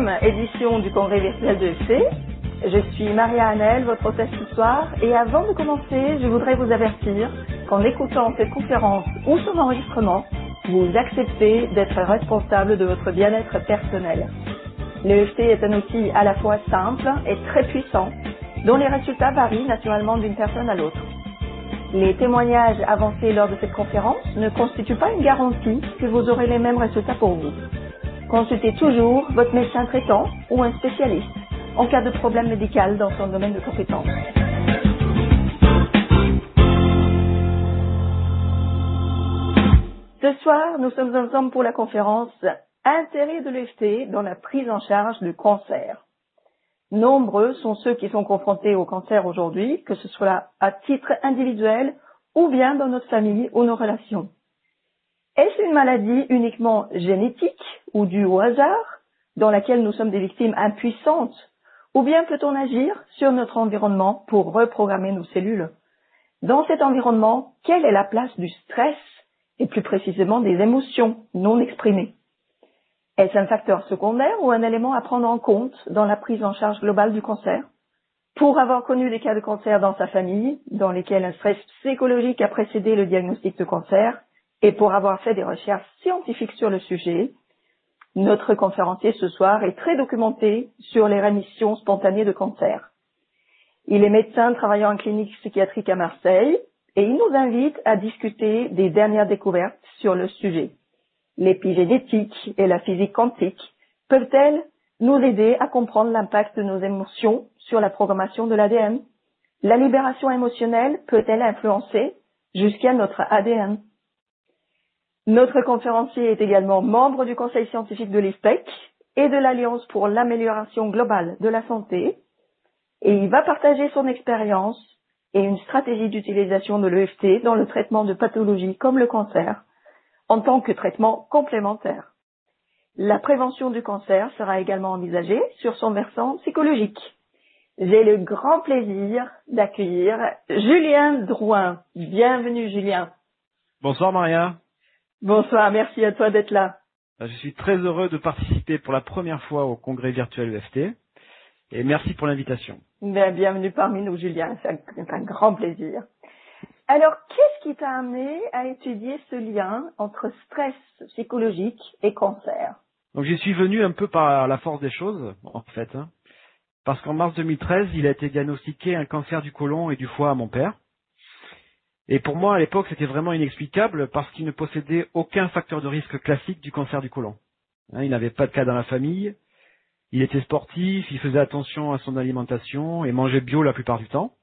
7e édition du congrès virtuel de l'EFT. Je suis Maria Hanel, votre hôtesse ce soir, et avant de commencer, je voudrais vous avertir qu'en écoutant cette conférence ou son enregistrement, vous acceptez d'être responsable de votre bien-être personnel. L'EFT est un outil à la fois simple et très puissant, dont les résultats varient naturellement d'une personne à l'autre. Les témoignages avancés lors de cette conférence ne constituent pas une garantie que vous aurez les mêmes résultats pour vous. Consultez toujours votre médecin traitant ou un spécialiste en cas de problème médical dans son domaine de compétence. Ce soir, nous sommes ensemble pour la conférence Intérêt de l'EFT dans la prise en charge du cancer. Nombreux sont ceux qui sont confrontés au cancer aujourd'hui, que ce soit à titre individuel ou bien dans notre famille ou nos relations. Est-ce une maladie uniquement génétique ou due au hasard, dans laquelle nous sommes des victimes impuissantes, ou bien peut-on agir sur notre environnement pour reprogrammer nos cellules? Dans cet environnement, quelle est la place du stress et plus précisément des émotions non exprimées? Est-ce un facteur secondaire ou un élément à prendre en compte dans la prise en charge globale du cancer? Pour avoir connu des cas de cancer dans sa famille, dans lesquels un stress psychologique a précédé le diagnostic de cancer, et pour avoir fait des recherches scientifiques sur le sujet, notre conférencier ce soir est très documenté sur les rémissions spontanées de cancer. Il est médecin travaillant en clinique psychiatrique à Marseille et il nous invite à discuter des dernières découvertes sur le sujet. L'épigénétique et la physique quantique peuvent-elles nous aider à comprendre l'impact de nos émotions sur la programmation de l'ADN? La libération émotionnelle peut-elle influencer jusqu'à notre ADN? Notre conférencier est également membre du conseil scientifique de l'IFPEC et de l'Alliance pour l'amélioration globale de la santé, et il va partager son expérience et une stratégie d'utilisation de l'EFT dans le traitement de pathologies comme le cancer, en tant que traitement complémentaire. La prévention du cancer sera également envisagée sur son versant psychologique. J'ai le grand plaisir d'accueillir Julien Drouin. Bienvenue Julien. Bonsoir Maria. Bonsoir, merci à toi d'être là. Je suis très heureux de participer pour la première fois au congrès virtuel EFT et merci pour l'invitation. Bienvenue parmi nous Julien, c'est un grand plaisir. Alors, qu'est-ce qui t'a amené à étudier ce lien entre stress psychologique et cancer? Donc j'y suis venu un peu par la force des choses, en fait, parce qu'en mars 2013, il a été diagnostiqué un cancer du côlon et du foie à mon père. Et pour moi, à l'époque, c'était vraiment inexplicable parce qu'il ne possédait aucun facteur de risque classique du cancer du côlon. Il n'avait pas de cas dans la famille, il était sportif, il faisait attention à son alimentation et mangeait bio la plupart du temps.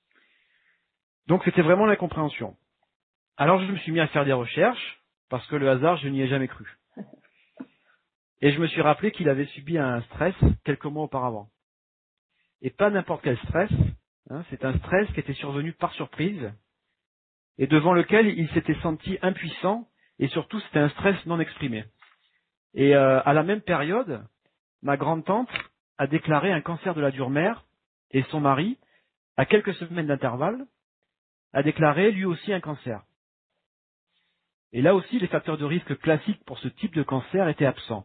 Donc c'était vraiment l'incompréhension. Alors je me suis mis à faire des recherches, parce que le hasard, je n'y ai jamais cru. Et je me suis rappelé qu'il avait subi un stress quelques mois auparavant. Et pas n'importe quel stress, c'est un stress qui était survenu par surprise, et devant lequel il s'était senti impuissant, et surtout c'était un stress non exprimé. Et à la même période, ma grande-tante a déclaré un cancer de la dure mère, et son mari, à quelques semaines d'intervalle, a déclaré lui aussi un cancer. Et là aussi, les facteurs de risque classiques pour ce type de cancer étaient absents.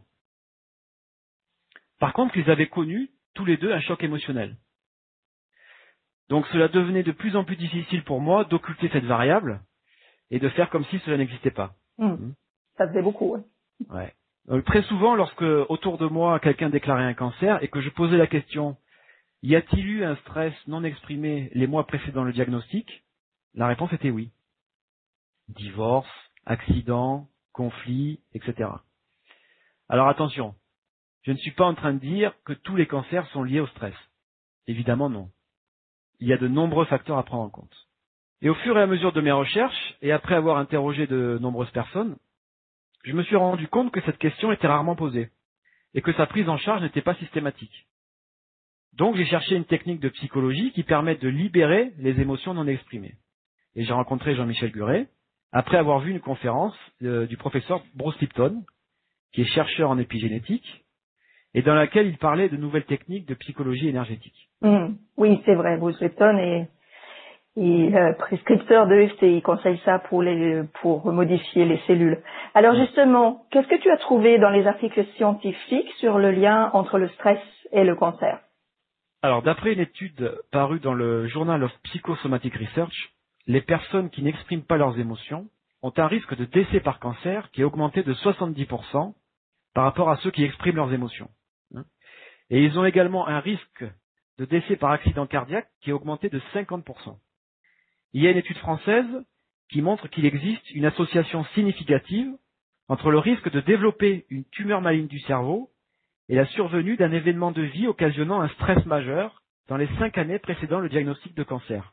Par contre, ils avaient connu, tous les deux, un choc émotionnel. Donc cela devenait de plus en plus difficile pour moi d'occulter cette variable et de faire comme si cela n'existait pas. Ça faisait beaucoup. Ouais. Donc, très souvent, lorsque autour de moi quelqu'un déclarait un cancer et que je posais la question « Y a-t-il eu un stress non exprimé les mois précédant le diagnostic ?» La réponse était oui. Divorce, accident, conflit, etc. Alors attention, je ne suis pas en train de dire que tous les cancers sont liés au stress. Évidemment non. Il y a de nombreux facteurs à prendre en compte. Et au fur et à mesure de mes recherches, et après avoir interrogé de nombreuses personnes, je me suis rendu compte que cette question était rarement posée, et que sa prise en charge n'était pas systématique. Donc j'ai cherché une technique de psychologie qui permette de libérer les émotions non exprimées. Et j'ai rencontré Jean-Michel Guret, après avoir vu une conférence du professeur Bruce Lipton, qui est chercheur en épigénétique, et dans laquelle il parlait de nouvelles techniques de psychologie énergétique. Oui, c'est vrai, Bruce Lipton Et prescripteur de EFT, il conseille ça pour modifier les cellules. Alors justement, qu'est-ce que tu as trouvé dans les articles scientifiques sur le lien entre le stress et le cancer? Alors, d'après une étude parue dans le Journal of Psychosomatic Research, les personnes qui n'expriment pas leurs émotions ont un risque de décès par cancer qui est augmenté de 70% par rapport à ceux qui expriment leurs émotions. Et ils ont également un risque de décès par accident cardiaque qui est augmenté de 50%. Il y a une étude française qui montre qu'il existe une association significative entre le risque de développer une tumeur maligne du cerveau et la survenue d'un événement de vie occasionnant un stress majeur dans les 5 années précédant le diagnostic de cancer.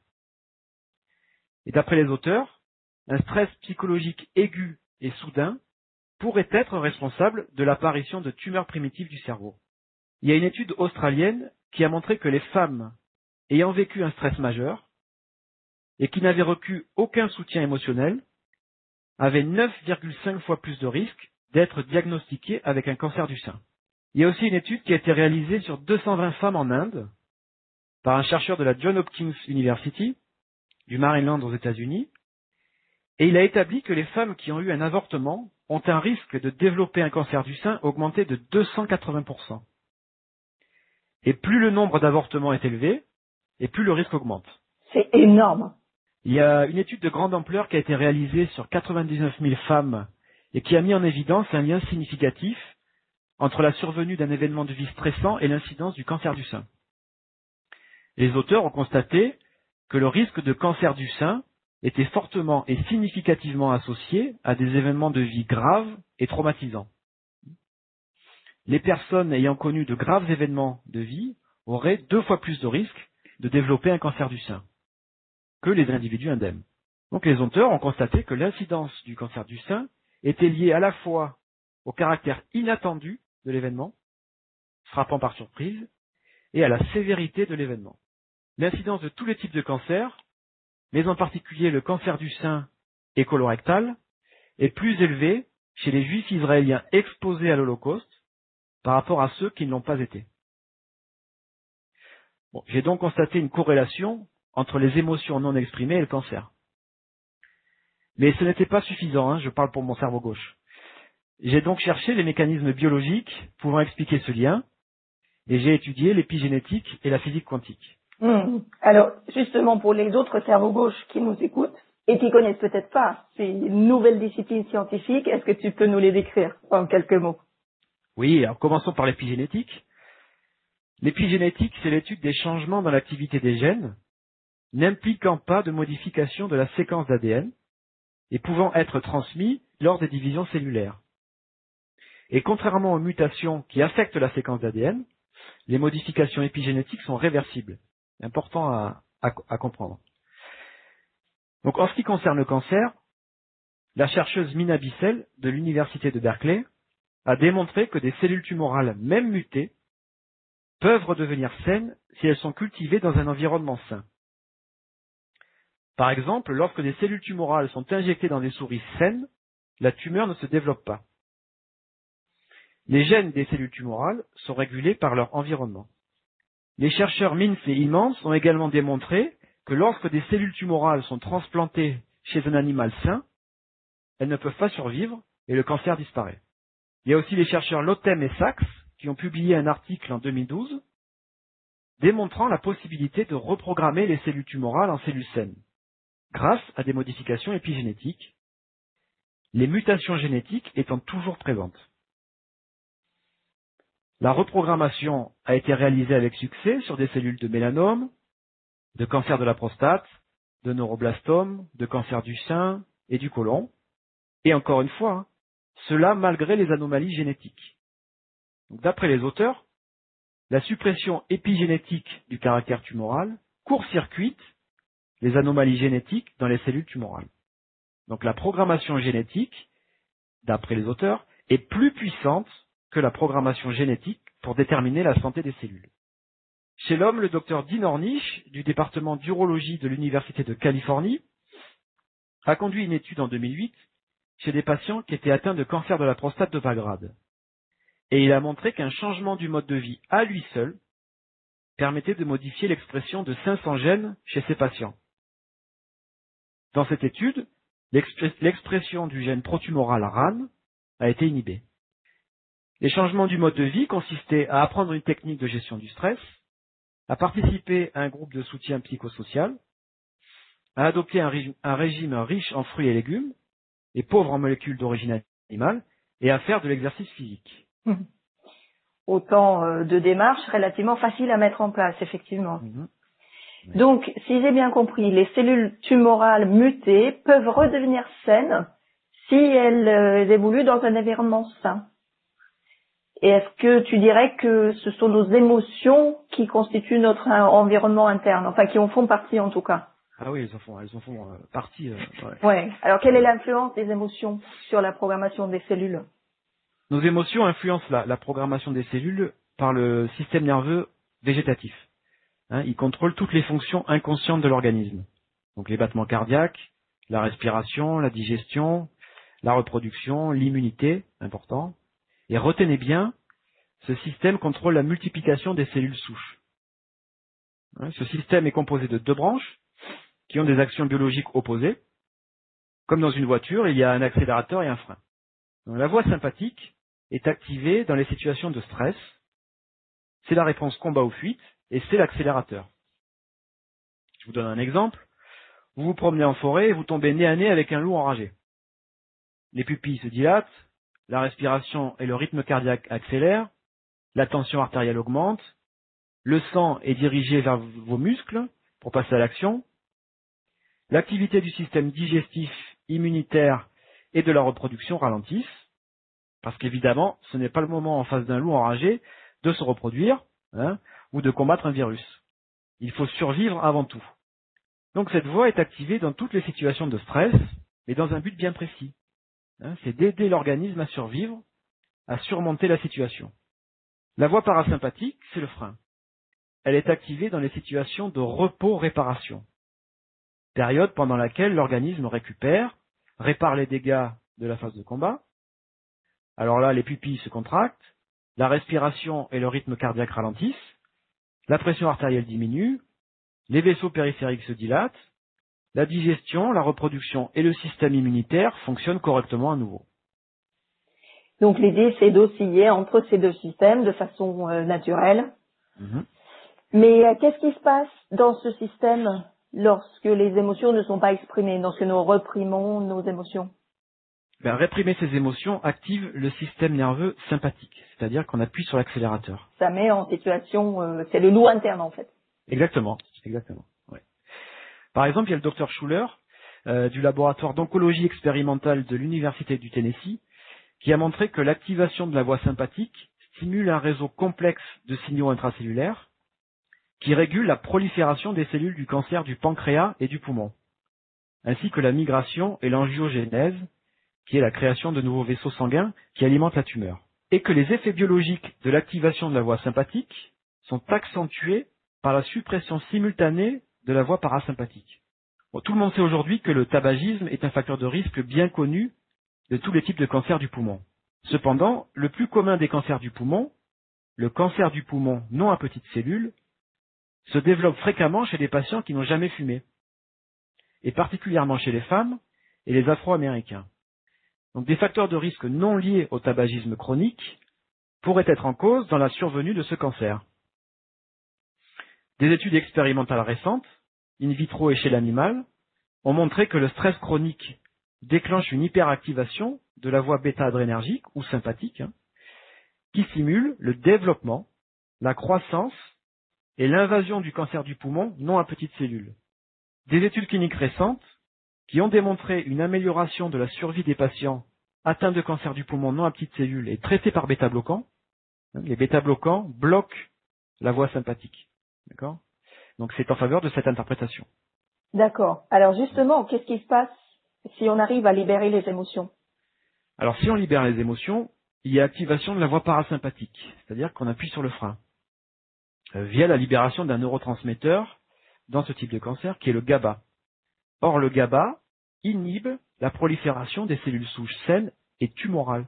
Et d'après les auteurs, un stress psychologique aigu et soudain pourrait être responsable de l'apparition de tumeurs primitives du cerveau. Il y a une étude australienne qui a montré que les femmes ayant vécu un stress majeur et qui n'avaient reçu aucun soutien émotionnel avaient 9,5 fois plus de risques d'être diagnostiquées avec un cancer du sein. Il y a aussi une étude qui a été réalisée sur 220 femmes en Inde par un chercheur de la Johns Hopkins University, du Maryland aux États-Unis, et il a établi que les femmes qui ont eu un avortement ont un risque de développer un cancer du sein augmenté de 280%. Et plus le nombre d'avortements est élevé, et plus le risque augmente. C'est énorme. Il y a une étude de grande ampleur qui a été réalisée sur 99 000 femmes et qui a mis en évidence un lien significatif entre la survenue d'un événement de vie stressant et l'incidence du cancer du sein. Les auteurs ont constaté que le risque de cancer du sein était fortement et significativement associé à des événements de vie graves et traumatisants. Les personnes ayant connu de graves événements de vie auraient 2 fois plus de risques de développer un cancer du sein que les individus indemnes. Donc les auteurs ont constaté que l'incidence du cancer du sein était liée à la fois au caractère inattendu de l'événement, frappant par surprise, et à la sévérité de l'événement. L'incidence de tous les types de cancers, mais en particulier le cancer du sein et colorectal, est plus élevée chez les juifs israéliens exposés à l'Holocauste par rapport à ceux qui ne l'ont pas été. Bon, j'ai donc constaté une corrélation entre les émotions non exprimées et le cancer. Mais ce n'était pas suffisant, je parle pour mon cerveau gauche. J'ai donc cherché les mécanismes biologiques pouvant expliquer ce lien, et j'ai étudié l'épigénétique et la physique quantique. Alors, justement, pour les autres cerveaux gauches qui nous écoutent et qui connaissent peut-être pas ces nouvelles disciplines scientifiques, est-ce que tu peux nous les décrire en quelques mots? Oui, alors commençons par l'épigénétique. L'épigénétique, c'est l'étude des changements dans l'activité des gènes, n'impliquant pas de modification de la séquence d'ADN et pouvant être transmis lors des divisions cellulaires. Et contrairement aux mutations qui affectent la séquence d'ADN, les modifications épigénétiques sont réversibles. C'est important à comprendre. Donc, en ce qui concerne le cancer, la chercheuse Mina Bissell de l'université de Berkeley a démontré que des cellules tumorales, même mutées, peuvent redevenir saines si elles sont cultivées dans un environnement sain. Par exemple, lorsque des cellules tumorales sont injectées dans des souris saines, la tumeur ne se développe pas. Les gènes des cellules tumorales sont régulés par leur environnement. Les chercheurs Mintz et Himans ont également démontré que lorsque des cellules tumorales sont transplantées chez un animal sain, elles ne peuvent pas survivre et le cancer disparaît. Il y a aussi les chercheurs Lotem et Sachs qui ont publié un article en 2012 démontrant la possibilité de reprogrammer les cellules tumorales en cellules saines grâce à des modifications épigénétiques, les mutations génétiques étant toujours présentes. La reprogrammation a été réalisée avec succès sur des cellules de mélanome, de cancer de la prostate, de neuroblastome, de cancer du sein et du côlon. Et encore une fois, cela malgré les anomalies génétiques. D'après les auteurs, la suppression épigénétique du caractère tumoral court-circuite les anomalies génétiques dans les cellules tumorales. Donc la programmation génétique, d'après les auteurs, est plus puissante que la programmation génétique pour déterminer la santé des cellules. Chez l'homme, le docteur Dean Ornish, du département d'urologie de l'Université de Californie, a conduit une étude en 2008 chez des patients qui étaient atteints de cancer de la prostate de bas grade. Et il a montré qu'un changement du mode de vie à lui seul permettait de modifier l'expression de 500 gènes chez ces patients. Dans cette étude, l'expression du gène protumoral RAN a été inhibée. Les changements du mode de vie consistaient à apprendre une technique de gestion du stress, à participer à un groupe de soutien psychosocial, à adopter un régime riche en fruits et légumes et pauvre en molécules d'origine animale, et à faire de l'exercice physique. Autant de démarches relativement faciles à mettre en place, effectivement. Oui. Donc, si j'ai bien compris, les cellules tumorales mutées peuvent redevenir saines si elles évoluent dans un environnement sain. Et est-ce que tu dirais que ce sont nos émotions qui constituent notre environnement interne, enfin qui en font partie en tout cas? Ah oui, elles en font partie. Ouais. Alors, quelle est l'influence des émotions sur la programmation des cellules? Nos émotions influencent la programmation des cellules par le système nerveux végétatif. Il contrôle toutes les fonctions inconscientes de l'organisme. Donc les battements cardiaques, la respiration, la digestion, la reproduction, l'immunité, important. Et retenez bien, ce système contrôle la multiplication des cellules souches. Ce système est composé de 2 branches qui ont des actions biologiques opposées. Comme dans une voiture, il y a un accélérateur et un frein. Donc, la voie sympathique est activée dans les situations de stress. C'est la réponse combat ou fuite et c'est l'accélérateur. Je vous donne un exemple. Vous vous promenez en forêt et vous tombez nez à nez avec un loup enragé. Les pupilles se dilatent, la respiration et le rythme cardiaque accélèrent, la tension artérielle augmente, le sang est dirigé vers vos muscles pour passer à l'action, l'activité du système digestif, immunitaire et de la reproduction ralentissent, parce qu'évidemment, ce n'est pas le moment en face d'un loup enragé de se reproduire ou de combattre un virus. Il faut survivre avant tout. Donc cette voie est activée dans toutes les situations de stress, mais dans un but bien précis. C'est d'aider l'organisme à survivre, à surmonter la situation. La voie parasympathique, c'est le frein. Elle est activée dans les situations de repos-réparation, période pendant laquelle l'organisme récupère, répare les dégâts de la phase de combat. Alors là, les pupilles se contractent, la respiration et le rythme cardiaque ralentissent, la pression artérielle diminue, les vaisseaux périphériques se dilatent, la digestion, la reproduction et le système immunitaire fonctionnent correctement à nouveau. Donc l'idée, c'est d'osciller entre ces 2 systèmes de façon naturelle. Mais qu'est-ce qui se passe dans ce système lorsque les émotions ne sont pas exprimées, lorsque nous reprimons nos émotions? Réprimer ces émotions active le système nerveux sympathique, c'est-à-dire qu'on appuie sur l'accélérateur. Ça met en situation, c'est le loup interne en fait. Exactement. Ouais. Par exemple, il y a le docteur Schuller du laboratoire d'oncologie expérimentale de l'Université du Tennessee qui a montré que l'activation de la voie sympathique stimule un réseau complexe de signaux intracellulaires qui régule la prolifération des cellules du cancer du pancréas et du poumon, ainsi que la migration et l'angiogénèse, qui est la création de nouveaux vaisseaux sanguins qui alimentent la tumeur. Et que les effets biologiques de l'activation de la voie sympathique sont accentués par la suppression simultanée de la voie parasympathique. Tout le monde sait aujourd'hui que le tabagisme est un facteur de risque bien connu de tous les types de cancers du poumon. Cependant, le plus commun des cancers du poumon, le cancer du poumon non à petites cellules, se développe fréquemment chez les patients qui n'ont jamais fumé, et particulièrement chez les femmes et les Afro-Américains. Donc des facteurs de risque non liés au tabagisme chronique pourraient être en cause dans la survenue de ce cancer. Des études expérimentales récentes, in vitro et chez l'animal, ont montré que le stress chronique déclenche une hyperactivation de la voie bêta-adrénergique ou sympathique, qui stimule le développement, la croissance et l'invasion du cancer du poumon non à petites cellules. Des études cliniques récentes qui ont démontré une amélioration de la survie des patients atteints de cancer du poumon non à petites cellules et traités par bêta-bloquants. Les bêta-bloquants bloquent la voie sympathique. D'accord ? Donc c'est en faveur de cette interprétation. D'accord. Alors justement, qu'est-ce qui se passe si on arrive à libérer les émotions? Alors si on libère les émotions, il y a activation de la voie parasympathique, c'est-à-dire qu'on appuie sur le frein, via la libération d'un neurotransmetteur dans ce type de cancer qui est le GABA. Or le GABA inhibe la prolifération des cellules souches saines et tumorales.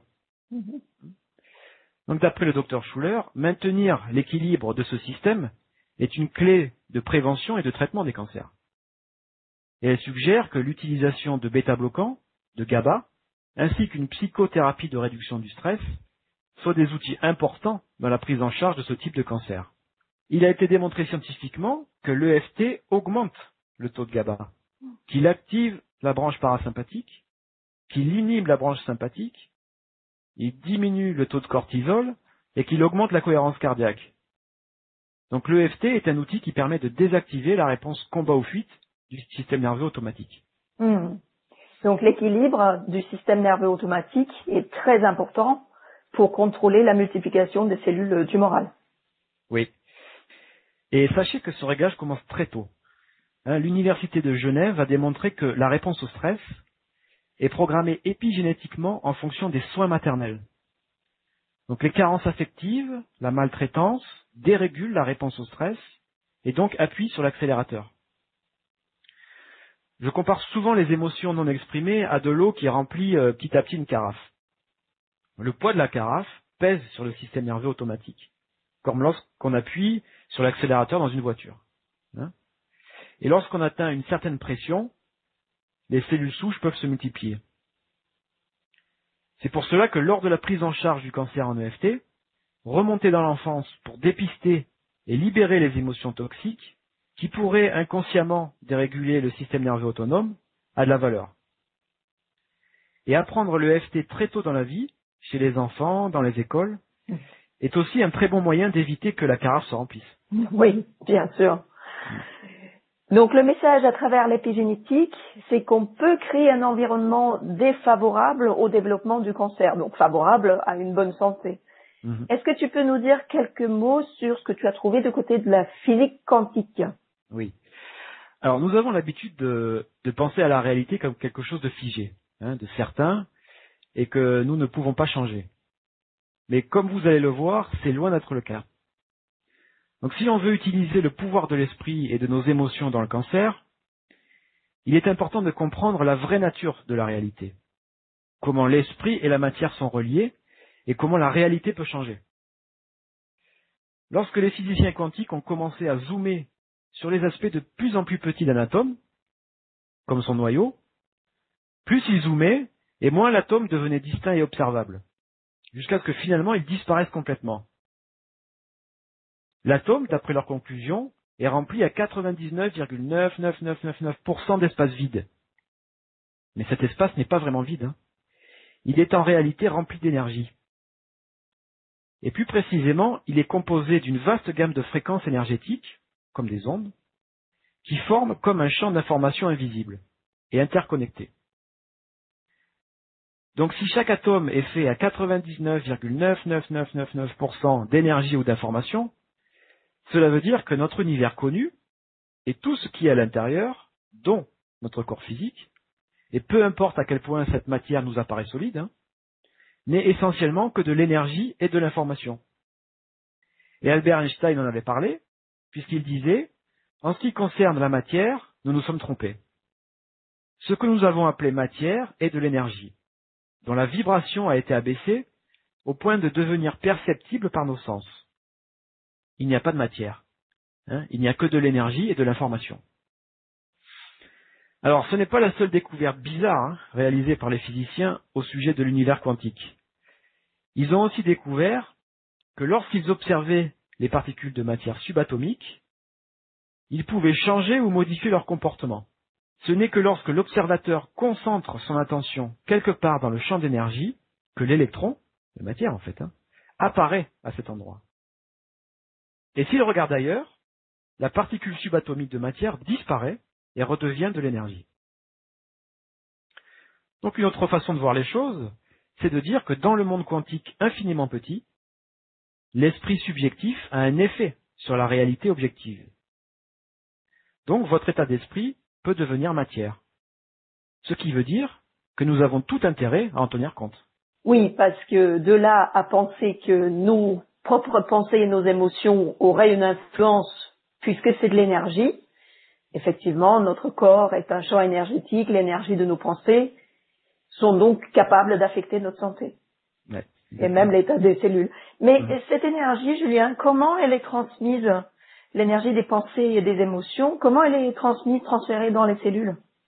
Donc d'après le docteur Schuller, maintenir l'équilibre de ce système est une clé de prévention et de traitement des cancers. et elle suggère que l'utilisation de bêta-bloquants, de GABA, ainsi qu'une psychothérapie de réduction du stress, soient des outils importants dans la prise en charge de ce type de cancer. Il a été démontré scientifiquement que l'EFT augmente le taux de GABA, qu'il active la branche parasympathique, qu'il inhibe la branche sympathique, il diminue le taux de cortisol et qu'il augmente la cohérence cardiaque. Donc l'EFT est un outil qui permet de désactiver la réponse combat ou fuite du système nerveux automatique. Donc l'équilibre du système nerveux automatique est très important pour contrôler la multiplication des cellules tumorales. Oui. Et sachez que ce réglage commence très tôt. L'Université de Genève a démontré que la réponse au stress est programmée épigénétiquement en fonction des soins maternels. Donc les carences affectives, la maltraitance, dérégulent la réponse au stress et donc appuient sur l'accélérateur. Je compare souvent les émotions non exprimées à de l'eau qui remplit petit à petit une carafe. Le poids de la carafe pèse sur le système nerveux automatique, comme lorsqu'on appuie sur l'accélérateur dans une voiture. Et lorsqu'on atteint une certaine pression, les cellules souches peuvent se multiplier. C'est pour cela que lors de la prise en charge du cancer en EFT, remonter dans l'enfance pour dépister et libérer les émotions toxiques qui pourraient inconsciemment déréguler le système nerveux autonome a de la valeur. Et apprendre le EFT très tôt dans la vie, chez les enfants, dans les écoles, est aussi un très bon moyen d'éviter que la carafe se remplisse. Oui, bien sûr. Donc le message à travers l'épigénétique, c'est qu'on peut créer un environnement défavorable au développement du cancer, donc favorable à une bonne santé. Est-ce que tu peux nous dire quelques mots sur ce que tu as trouvé de côté de la physique quantique? Oui. Alors nous avons l'habitude de penser à la réalité comme quelque chose de figé, de certain, et que nous ne pouvons pas changer. Mais comme vous allez le voir, c'est loin d'être le cas. Donc si on veut utiliser le pouvoir de l'esprit et de nos émotions dans le cancer, il est important de comprendre la vraie nature de la réalité. Comment l'esprit et la matière sont reliés et comment la réalité peut changer. Lorsque les physiciens quantiques ont commencé à zoomer sur les aspects de plus en plus petits d'un atome, comme son noyau, plus ils zoomaient et moins l'atome devenait distinct et observable, jusqu'à ce que finalement il disparaisse complètement. L'atome, d'après leur conclusion, est rempli à 99,99999% d'espace vide. Mais cet espace n'est pas vraiment vide. Il est en réalité rempli d'énergie. Et plus précisément, il est composé d'une vaste gamme de fréquences énergétiques, comme des ondes, qui forment comme un champ d'information invisible et interconnecté. Donc si chaque atome est fait à 99,99999% d'énergie ou d'information, cela veut dire que notre univers connu et tout ce qui est à l'intérieur, dont notre corps physique, et peu importe à quel point cette matière nous apparaît solide, n'est essentiellement que de l'énergie et de l'information. Et Albert Einstein en avait parlé, puisqu'il disait « En ce qui concerne la matière, nous nous sommes trompés. Ce que nous avons appelé matière est de l'énergie, dont la vibration a été abaissée au point de devenir perceptible par nos sens. Il n'y a pas de matière. Il n'y a que de l'énergie et de l'information. » Alors, ce n'est pas la seule découverte bizarre réalisée par les physiciens au sujet de l'univers quantique. Ils ont aussi découvert que lorsqu'ils observaient les particules de matière subatomique, ils pouvaient changer ou modifier leur comportement. Ce n'est que lorsque l'observateur concentre son attention quelque part dans le champ d'énergie que l'électron, la matière en fait, apparaît à cet endroit. Et s'il regarde ailleurs, la particule subatomique de matière disparaît et redevient de l'énergie. Donc une autre façon de voir les choses, c'est de dire que dans le monde quantique infiniment petit, l'esprit subjectif a un effet sur la réalité objective. Donc votre état d'esprit peut devenir matière. Ce qui veut dire que nous avons tout intérêt à en tenir compte. Oui, parce que de là à penser que nos propres pensées et nos émotions auraient une influence puisque c'est de l'énergie, effectivement, notre corps est un champ énergétique, l'énergie de nos pensées sont donc capables d'affecter notre santé. Ouais, et même l'état des cellules. Mais cette énergie, Julien, comment elle est transmise, l'énergie des pensées et des émotions, comment elle est transmise, transférée dans les cellules?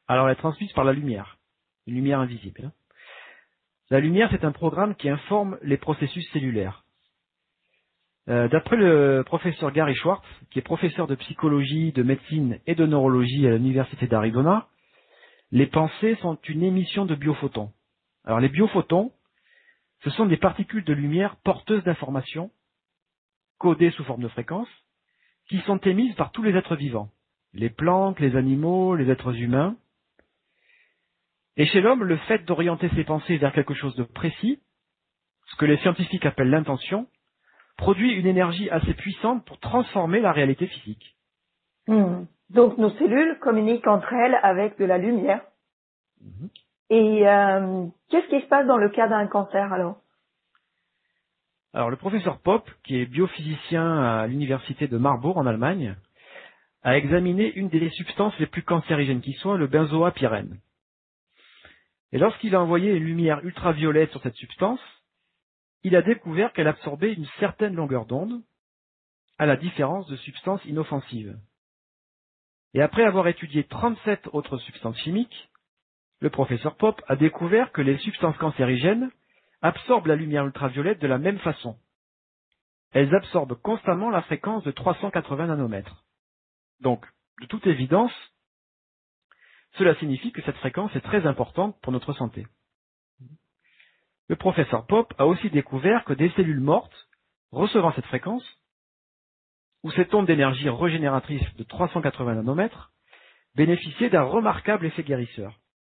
Alors, elle est transmise par la lumière, une lumière invisible. Hein. La lumière, c'est un programme qui informe les processus cellulaires. D'après le professeur Gary Schwartz, qui est professeur de psychologie, de médecine et de neurologie à l'université d'Arizona, les pensées sont une émission de biophotons. Alors, les biophotons, ce sont des particules de lumière porteuses d'informations, codées sous forme de fréquences, qui sont émises par tous les êtres vivants, les plantes, les animaux, les êtres humains. Et chez l'homme, le fait d'orienter ses pensées vers quelque chose de précis, ce que les scientifiques appellent l'intention, produit une énergie assez puissante pour transformer la réalité physique. Donc nos cellules communiquent entre elles avec de la lumière. Mhm. Et qu'est-ce qui se passe dans le cas d'un cancer alors? Alors le professeur Popp, qui est biophysicien à l'université de Marbourg en Allemagne, a examiné une des substances les plus cancérigènes qui soit, le benzoapyrène. Et lorsqu'il a envoyé une lumière ultraviolette sur cette substance, il a découvert qu'elle absorbait une certaine longueur d'onde, à la différence de substances inoffensives. Et après avoir étudié 37 autres substances chimiques, le professeur Popp a découvert que les substances cancérigènes absorbent la lumière ultraviolette de la même façon. Elles absorbent constamment la fréquence de 380 nanomètres. Donc, de toute évidence, cela signifie que cette fréquence est très importante pour notre santé. Le professeur Popp a aussi découvert que des cellules mortes recevant cette fréquence, ou cette onde d'énergie régénératrice de 380 nanomètres, bénéficiaient d'un remarquable effet guérisseur.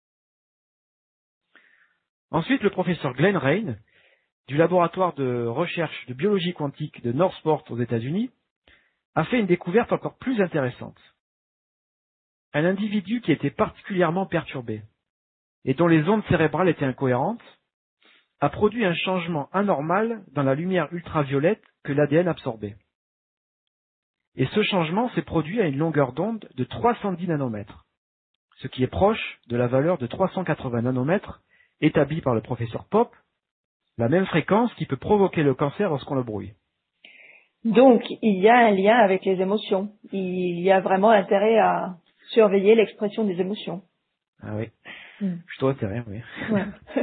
Ensuite, le professeur Glenn Rain, du laboratoire de recherche de biologie quantique de Northport aux États-Unis, a fait une découverte encore plus intéressante. Un individu qui était particulièrement perturbé et dont les ondes cérébrales étaient incohérentes a produit un changement anormal dans la lumière ultraviolette que l'ADN absorbait. Et ce changement s'est produit à une longueur d'onde de 310 nanomètres, ce qui est proche de la valeur de 380 nanomètres établie par le professeur Popp, la même fréquence qui peut provoquer le cancer lorsqu'on le brouille. Donc, il y a un lien avec les émotions. Il y a vraiment intérêt à surveiller l'expression des émotions. Ah oui, plutôt intérêt, oui. Ouais.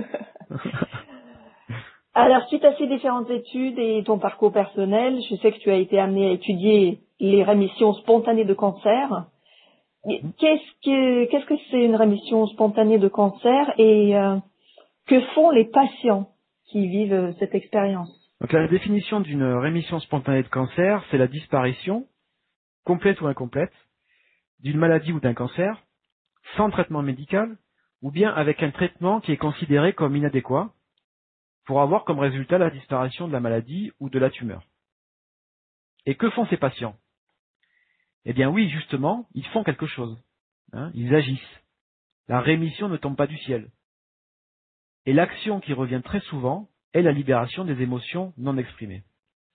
Alors, suite à ces différentes études et ton parcours personnel, je sais que tu as été amené à étudier les rémissions spontanées de cancer. Qu'est-ce que c'est une rémission spontanée de cancer et que font les patients qui vivent cette expérience? Donc la définition d'une rémission spontanée de cancer, c'est la disparition, complète ou incomplète, d'une maladie ou d'un cancer, sans traitement médical, ou bien avec un traitement qui est considéré comme inadéquat, pour avoir comme résultat la disparition de la maladie ou de la tumeur. Et que font ces patients? Eh bien oui, justement, ils font quelque chose. Ils agissent. La rémission ne tombe pas du ciel. Et l'action qui revient très souvent est la libération des émotions non exprimées.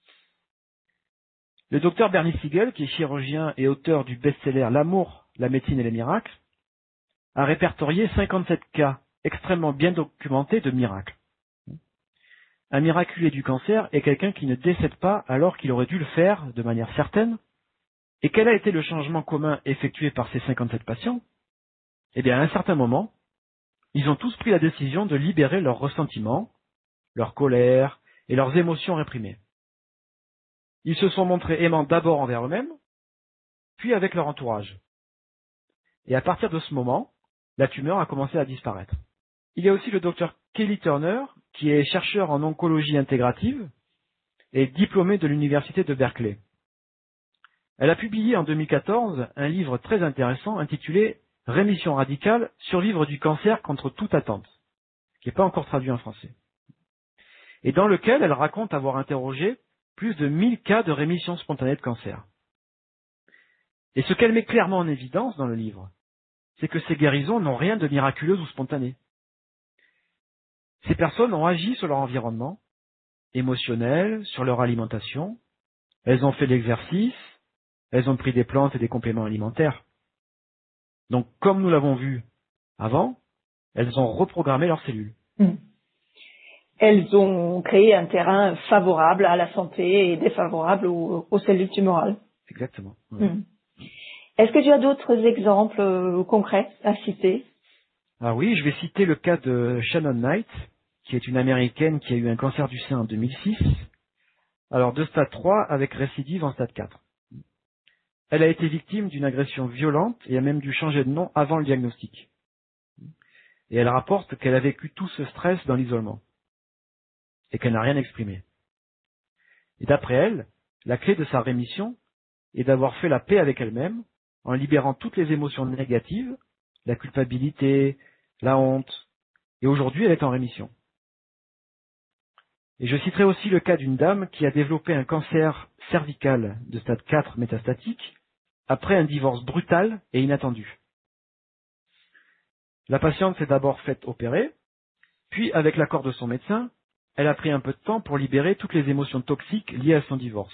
Le docteur Bernie Siegel, qui est chirurgien et auteur du best-seller L'amour, la médecine et les miracles, a répertorié 57 cas extrêmement bien documentés de miracles. Un miraculé du cancer est quelqu'un qui ne décède pas alors qu'il aurait dû le faire de manière certaine. Et quel a été le changement commun effectué par ces 57 patients? Eh bien, à un certain moment, ils ont tous pris la décision de libérer leurs ressentiments, leur colère et leurs émotions réprimées. Ils se sont montrés aimants d'abord envers eux-mêmes, puis avec leur entourage. Et à partir de ce moment, la tumeur a commencé à disparaître. Il y a aussi le docteur Kelly Turner, qui est chercheur en oncologie intégrative et diplômé de l'université de Berkeley. Elle a publié en 2014 un livre très intéressant intitulé « Rémission radicale, survivre du cancer contre toute attente », qui n'est pas encore traduit en français, et dans lequel elle raconte avoir interrogé plus de 1000 cas de rémission spontanée de cancer. Et ce qu'elle met clairement en évidence dans le livre, c'est que ces guérisons n'ont rien de miraculeux ou spontané. Ces personnes ont agi sur leur environnement émotionnel, sur leur alimentation, elles ont fait de l'exercice, elles ont pris des plantes et des compléments alimentaires. Donc, comme nous l'avons vu avant, elles ont reprogrammé leurs cellules. Elles ont créé un terrain favorable à la santé et défavorable aux cellules tumorales. Exactement. Ouais. Est-ce que tu as d'autres exemples concrets à citer? Ah oui, je vais citer le cas de Shannon Knight, qui est une Américaine qui a eu un cancer du sein en 2006, alors de stade 3 avec récidive en stade 4. Elle a été victime d'une agression violente et a même dû changer de nom avant le diagnostic. Et elle rapporte qu'elle a vécu tout ce stress dans l'isolement et qu'elle n'a rien exprimé. Et d'après elle, la clé de sa rémission est d'avoir fait la paix avec elle-même en libérant toutes les émotions négatives, la culpabilité, la honte, et aujourd'hui elle est en rémission. Et je citerai aussi le cas d'une dame qui a développé un cancer cervical de stade 4 métastatique après un divorce brutal et inattendu. La patiente s'est d'abord faite opérer, puis avec l'accord de son médecin, elle a pris un peu de temps pour libérer toutes les émotions toxiques liées à son divorce.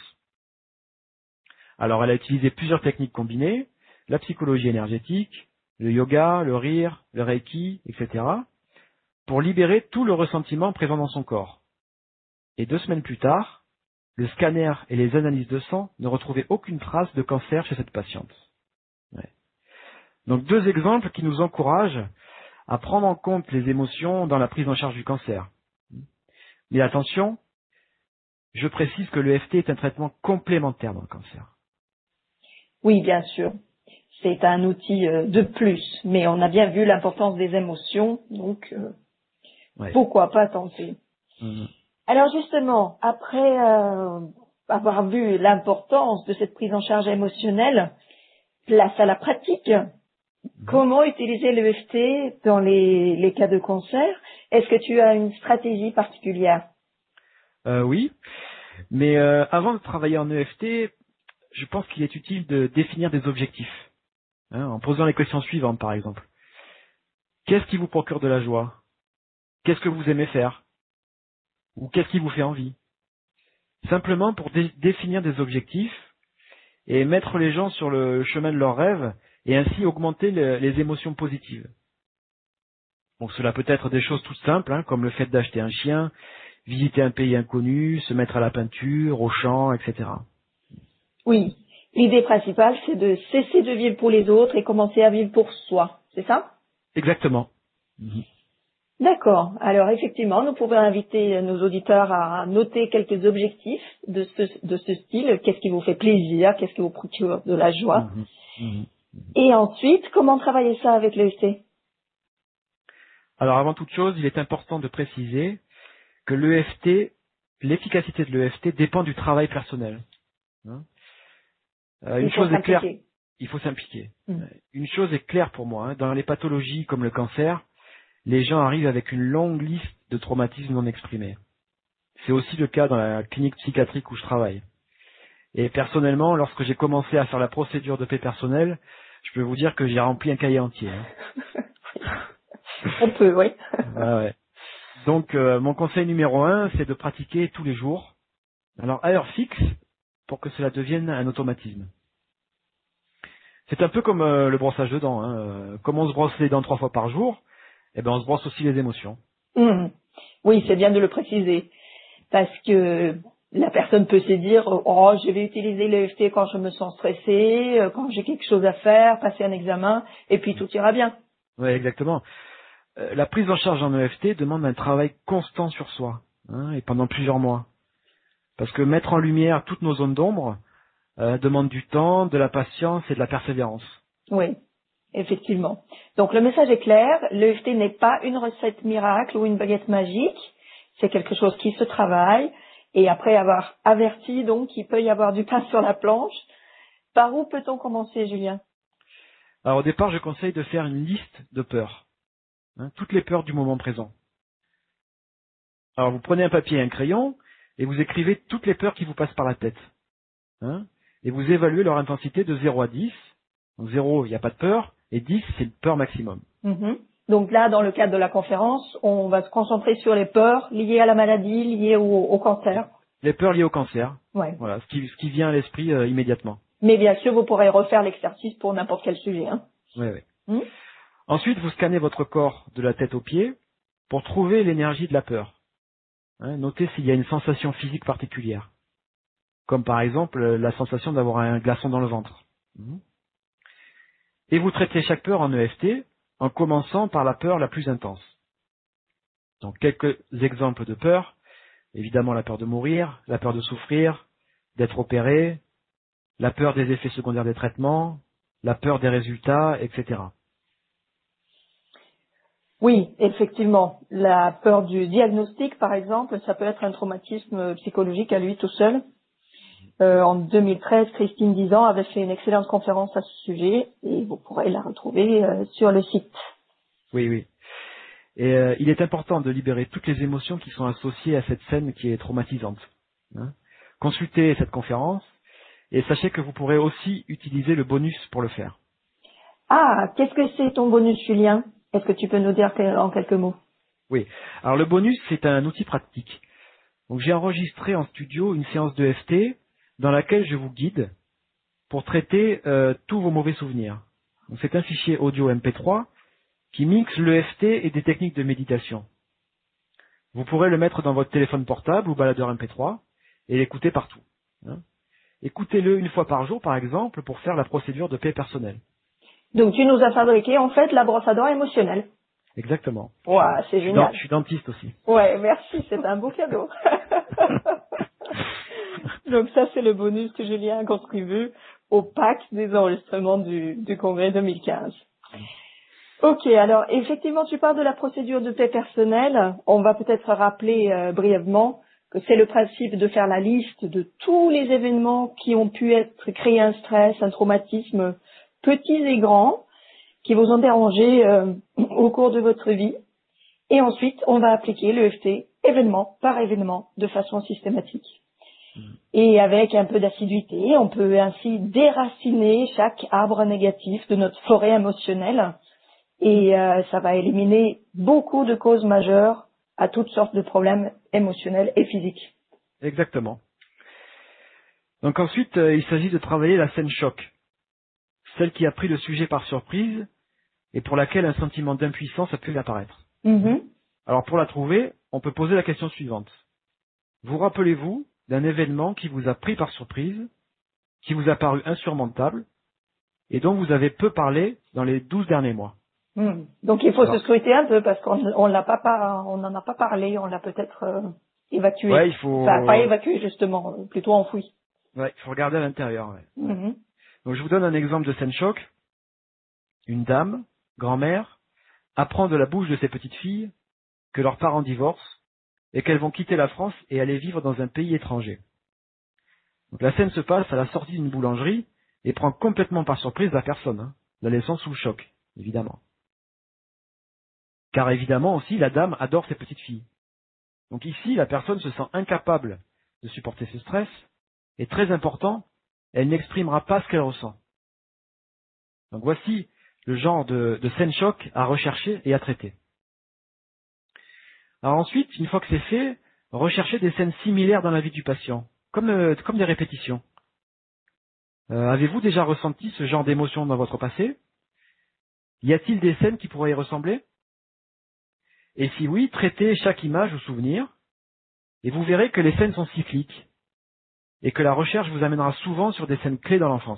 Alors elle a utilisé plusieurs techniques combinées, la psychologie énergétique, le yoga, le rire, le reiki, etc., pour libérer tout le ressentiment présent dans son corps. Et 2 semaines plus tard, le scanner et les analyses de sang ne retrouvaient aucune trace de cancer chez cette patiente. Ouais. Donc 2 exemples qui nous encouragent à prendre en compte les émotions dans la prise en charge du cancer. Mais attention, je précise que l'EFT est un traitement complémentaire dans le cancer. Oui, bien sûr. C'est un outil de plus, mais on a bien vu l'importance des émotions, donc Ouais. pourquoi pas tenter. Alors justement, après avoir vu l'importance de cette prise en charge émotionnelle, place à la pratique. Comment utiliser l'EFT dans les cas de cancer? Est-ce que tu as une stratégie particulière? Oui, mais avant de travailler en EFT, je pense qu'il est utile de définir des objectifs, en posant les questions suivantes par exemple. Qu'est-ce qui vous procure de la joie? Qu'est-ce que vous aimez faire? Ou qu'est-ce qui vous fait envie? Simplement pour définir des objectifs et mettre les gens sur le chemin de leurs rêves et ainsi augmenter les émotions positives. Donc cela peut être des choses toutes simples, comme le fait d'acheter un chien, visiter un pays inconnu, se mettre à la peinture, au chant, etc. Oui, l'idée principale, c'est de cesser de vivre pour les autres et commencer à vivre pour soi, c'est ça? Exactement. D'accord. Alors effectivement, nous pouvons inviter nos auditeurs à noter quelques objectifs de ce style. Qu'est-ce qui vous fait plaisir? Qu'est-ce qui vous procure de la joie? Et ensuite, comment travailler ça avec l'EFT? Alors avant toute chose, il est important de préciser que l'EFT, l'efficacité de l'EFT dépend du travail personnel. Une chose est claire, il faut s'impliquer. Une chose est claire pour moi, dans les pathologies comme le cancer, les gens arrivent avec une longue liste de traumatismes non exprimés. C'est aussi le cas dans la clinique psychiatrique où je travaille. Et personnellement, lorsque j'ai commencé à faire la procédure de paix personnelle, je peux vous dire que j'ai rempli un cahier entier. On peut, oui. Ouais. Donc, mon conseil numéro 1, c'est de pratiquer tous les jours. Alors, à heure fixe, pour que cela devienne un automatisme. C'est un peu comme le brossage de dents. Comme on se brosse les dents 3 fois par jour, eh ben, on se brosse aussi les émotions. Oui, c'est bien de le préciser. Parce que la personne peut se dire, oh, je vais utiliser l'EFT quand je me sens stressée, quand j'ai quelque chose à faire, passer un examen, et puis tout ira bien. Oui, exactement. La prise en charge en EFT demande un travail constant sur soi, et pendant plusieurs mois. Parce que mettre en lumière toutes nos zones d'ombre demande du temps, de la patience et de la persévérance. Oui, effectivement. Donc le message est clair, l'EFT n'est pas une recette miracle ou une baguette magique, c'est quelque chose qui se travaille, et après avoir averti donc qu'il peut y avoir du pain sur la planche, par où peut-on commencer, Julien? Alors au départ, je conseille de faire une liste de peurs, toutes les peurs du moment présent. Alors vous prenez un papier et un crayon, et vous écrivez toutes les peurs qui vous passent par la tête. Et vous évaluez leur intensité de 0 à 10. Donc 0, il n'y a pas de peur, et 10, c'est le peur maximum. Donc là, dans le cadre de la conférence, on va se concentrer sur les peurs liées à la maladie, liées au cancer. Les peurs liées au cancer. Ouais. Voilà, ce qui vient à l'esprit immédiatement. Mais bien sûr, vous pourrez refaire l'exercice pour n'importe quel sujet. Oui. Ensuite, vous scannez votre corps de la tête aux pieds pour trouver l'énergie de la peur. Notez s'il y a une sensation physique particulière. Comme par exemple la sensation d'avoir un glaçon dans le ventre. Et vous traitez chaque peur en EFT en commençant par la peur la plus intense. Donc quelques exemples de peur. Évidemment la peur de mourir, la peur de souffrir, d'être opéré, la peur des effets secondaires des traitements, la peur des résultats, etc. Oui, effectivement. La peur du diagnostic, par exemple, ça peut être un traumatisme psychologique à lui tout seul. En 2013, Christine Dizan avait fait une excellente conférence à ce sujet et vous pourrez la retrouver sur le site. Oui, oui. Et il est important de libérer toutes les émotions qui sont associées à cette scène qui est traumatisante. Hein. Consultez cette conférence et sachez que vous pourrez aussi utiliser le bonus pour le faire. Ah, qu'est-ce que c'est ton bonus, Julien? Est-ce que tu peux nous dire en quelques mots? Oui. Alors le bonus, c'est un outil pratique. Donc j'ai enregistré en studio une séance de FT dans laquelle je vous guide pour traiter tous vos mauvais souvenirs. Donc c'est un fichier audio MP3 qui mixe l'EFT et des techniques de méditation. Vous pourrez le mettre dans votre téléphone portable ou baladeur MP3 et l'écouter partout. Hein. Écoutez-le une fois par jour, par exemple, pour faire la procédure de paix personnelle. Donc tu nous as fabriqué en fait la brosse à dents émotionnelle. Exactement. Ouah, c'est génial. Je suis dentiste aussi. Ouais, merci, c'est un beau cadeau. Donc ça, c'est le bonus que Julien a contribué au pack des enregistrements du congrès 2015. Ok, alors effectivement, tu parles de la procédure de paix personnelle. On va peut-être rappeler brièvement que c'est le principe de faire la liste de tous les événements qui ont pu être créer un stress, un traumatisme, petits et grands, qui vous ont dérangé au cours de votre vie. Et ensuite, on va appliquer l'EFT événement par événement de façon systématique. Et avec un peu d'assiduité, on peut ainsi déraciner chaque arbre négatif de notre forêt émotionnelle et ça va éliminer beaucoup de causes majeures à toutes sortes de problèmes émotionnels et physiques. Exactement. Donc ensuite, il s'agit de travailler la scène choc, celle qui a pris le sujet par surprise et pour laquelle un sentiment d'impuissance a pu apparaître. Mm-hmm. Alors pour la trouver, on peut poser la question suivante. Vous rappelez-vous d'un événement qui vous a pris par surprise, qui vous a paru insurmontable et dont vous avez peu parlé dans les 12 derniers mois? Donc il faut se scruter un peu parce qu'on n'en a pas parlé, on l'a peut-être évacué. Ouais, il faut... Enfin, pas évacué justement, plutôt enfoui. Ouais, il faut regarder à l'intérieur. Ouais. Mm-hmm. Donc je vous donne un exemple de scène choc. Une dame, grand-mère, apprend de la bouche de ses petites filles que leurs parents divorcent et qu'elles vont quitter la France et aller vivre dans un pays étranger. Donc la scène se passe à la sortie d'une boulangerie et prend complètement par surprise la personne, la laissant sous le choc, évidemment. Car évidemment aussi, la dame adore ses petites filles. Donc ici, la personne se sent incapable de supporter ce stress, et très important, elle n'exprimera pas ce qu'elle ressent. Donc voici le genre de scène choc à rechercher et à traiter. Alors ensuite, une fois que c'est fait, recherchez des scènes similaires dans la vie du patient, comme des répétitions. Avez-vous déjà ressenti ce genre d'émotion dans votre passé? Y a-t-il des scènes qui pourraient y ressembler? Et si oui, traitez chaque image ou souvenir, et vous verrez que les scènes sont cycliques, et que la recherche vous amènera souvent sur des scènes clés dans l'enfance.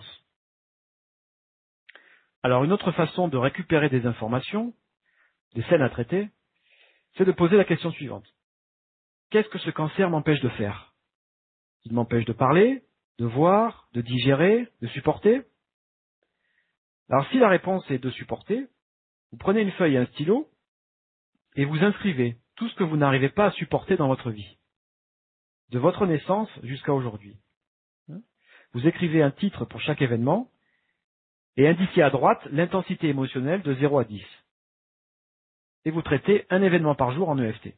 Alors une autre façon de récupérer des informations, des scènes à traiter, c'est de poser la question suivante. Qu'est-ce que ce cancer m'empêche de faire? Il m'empêche de parler, de voir, de digérer, de supporter? Alors si la réponse est de supporter, vous prenez une feuille et un stylo, et vous inscrivez tout ce que vous n'arrivez pas à supporter dans votre vie, de votre naissance jusqu'à aujourd'hui. Vous écrivez un titre pour chaque événement, et indiquez à droite l'intensité émotionnelle de 0 à 10. Et vous traitez un événement par jour en EFT.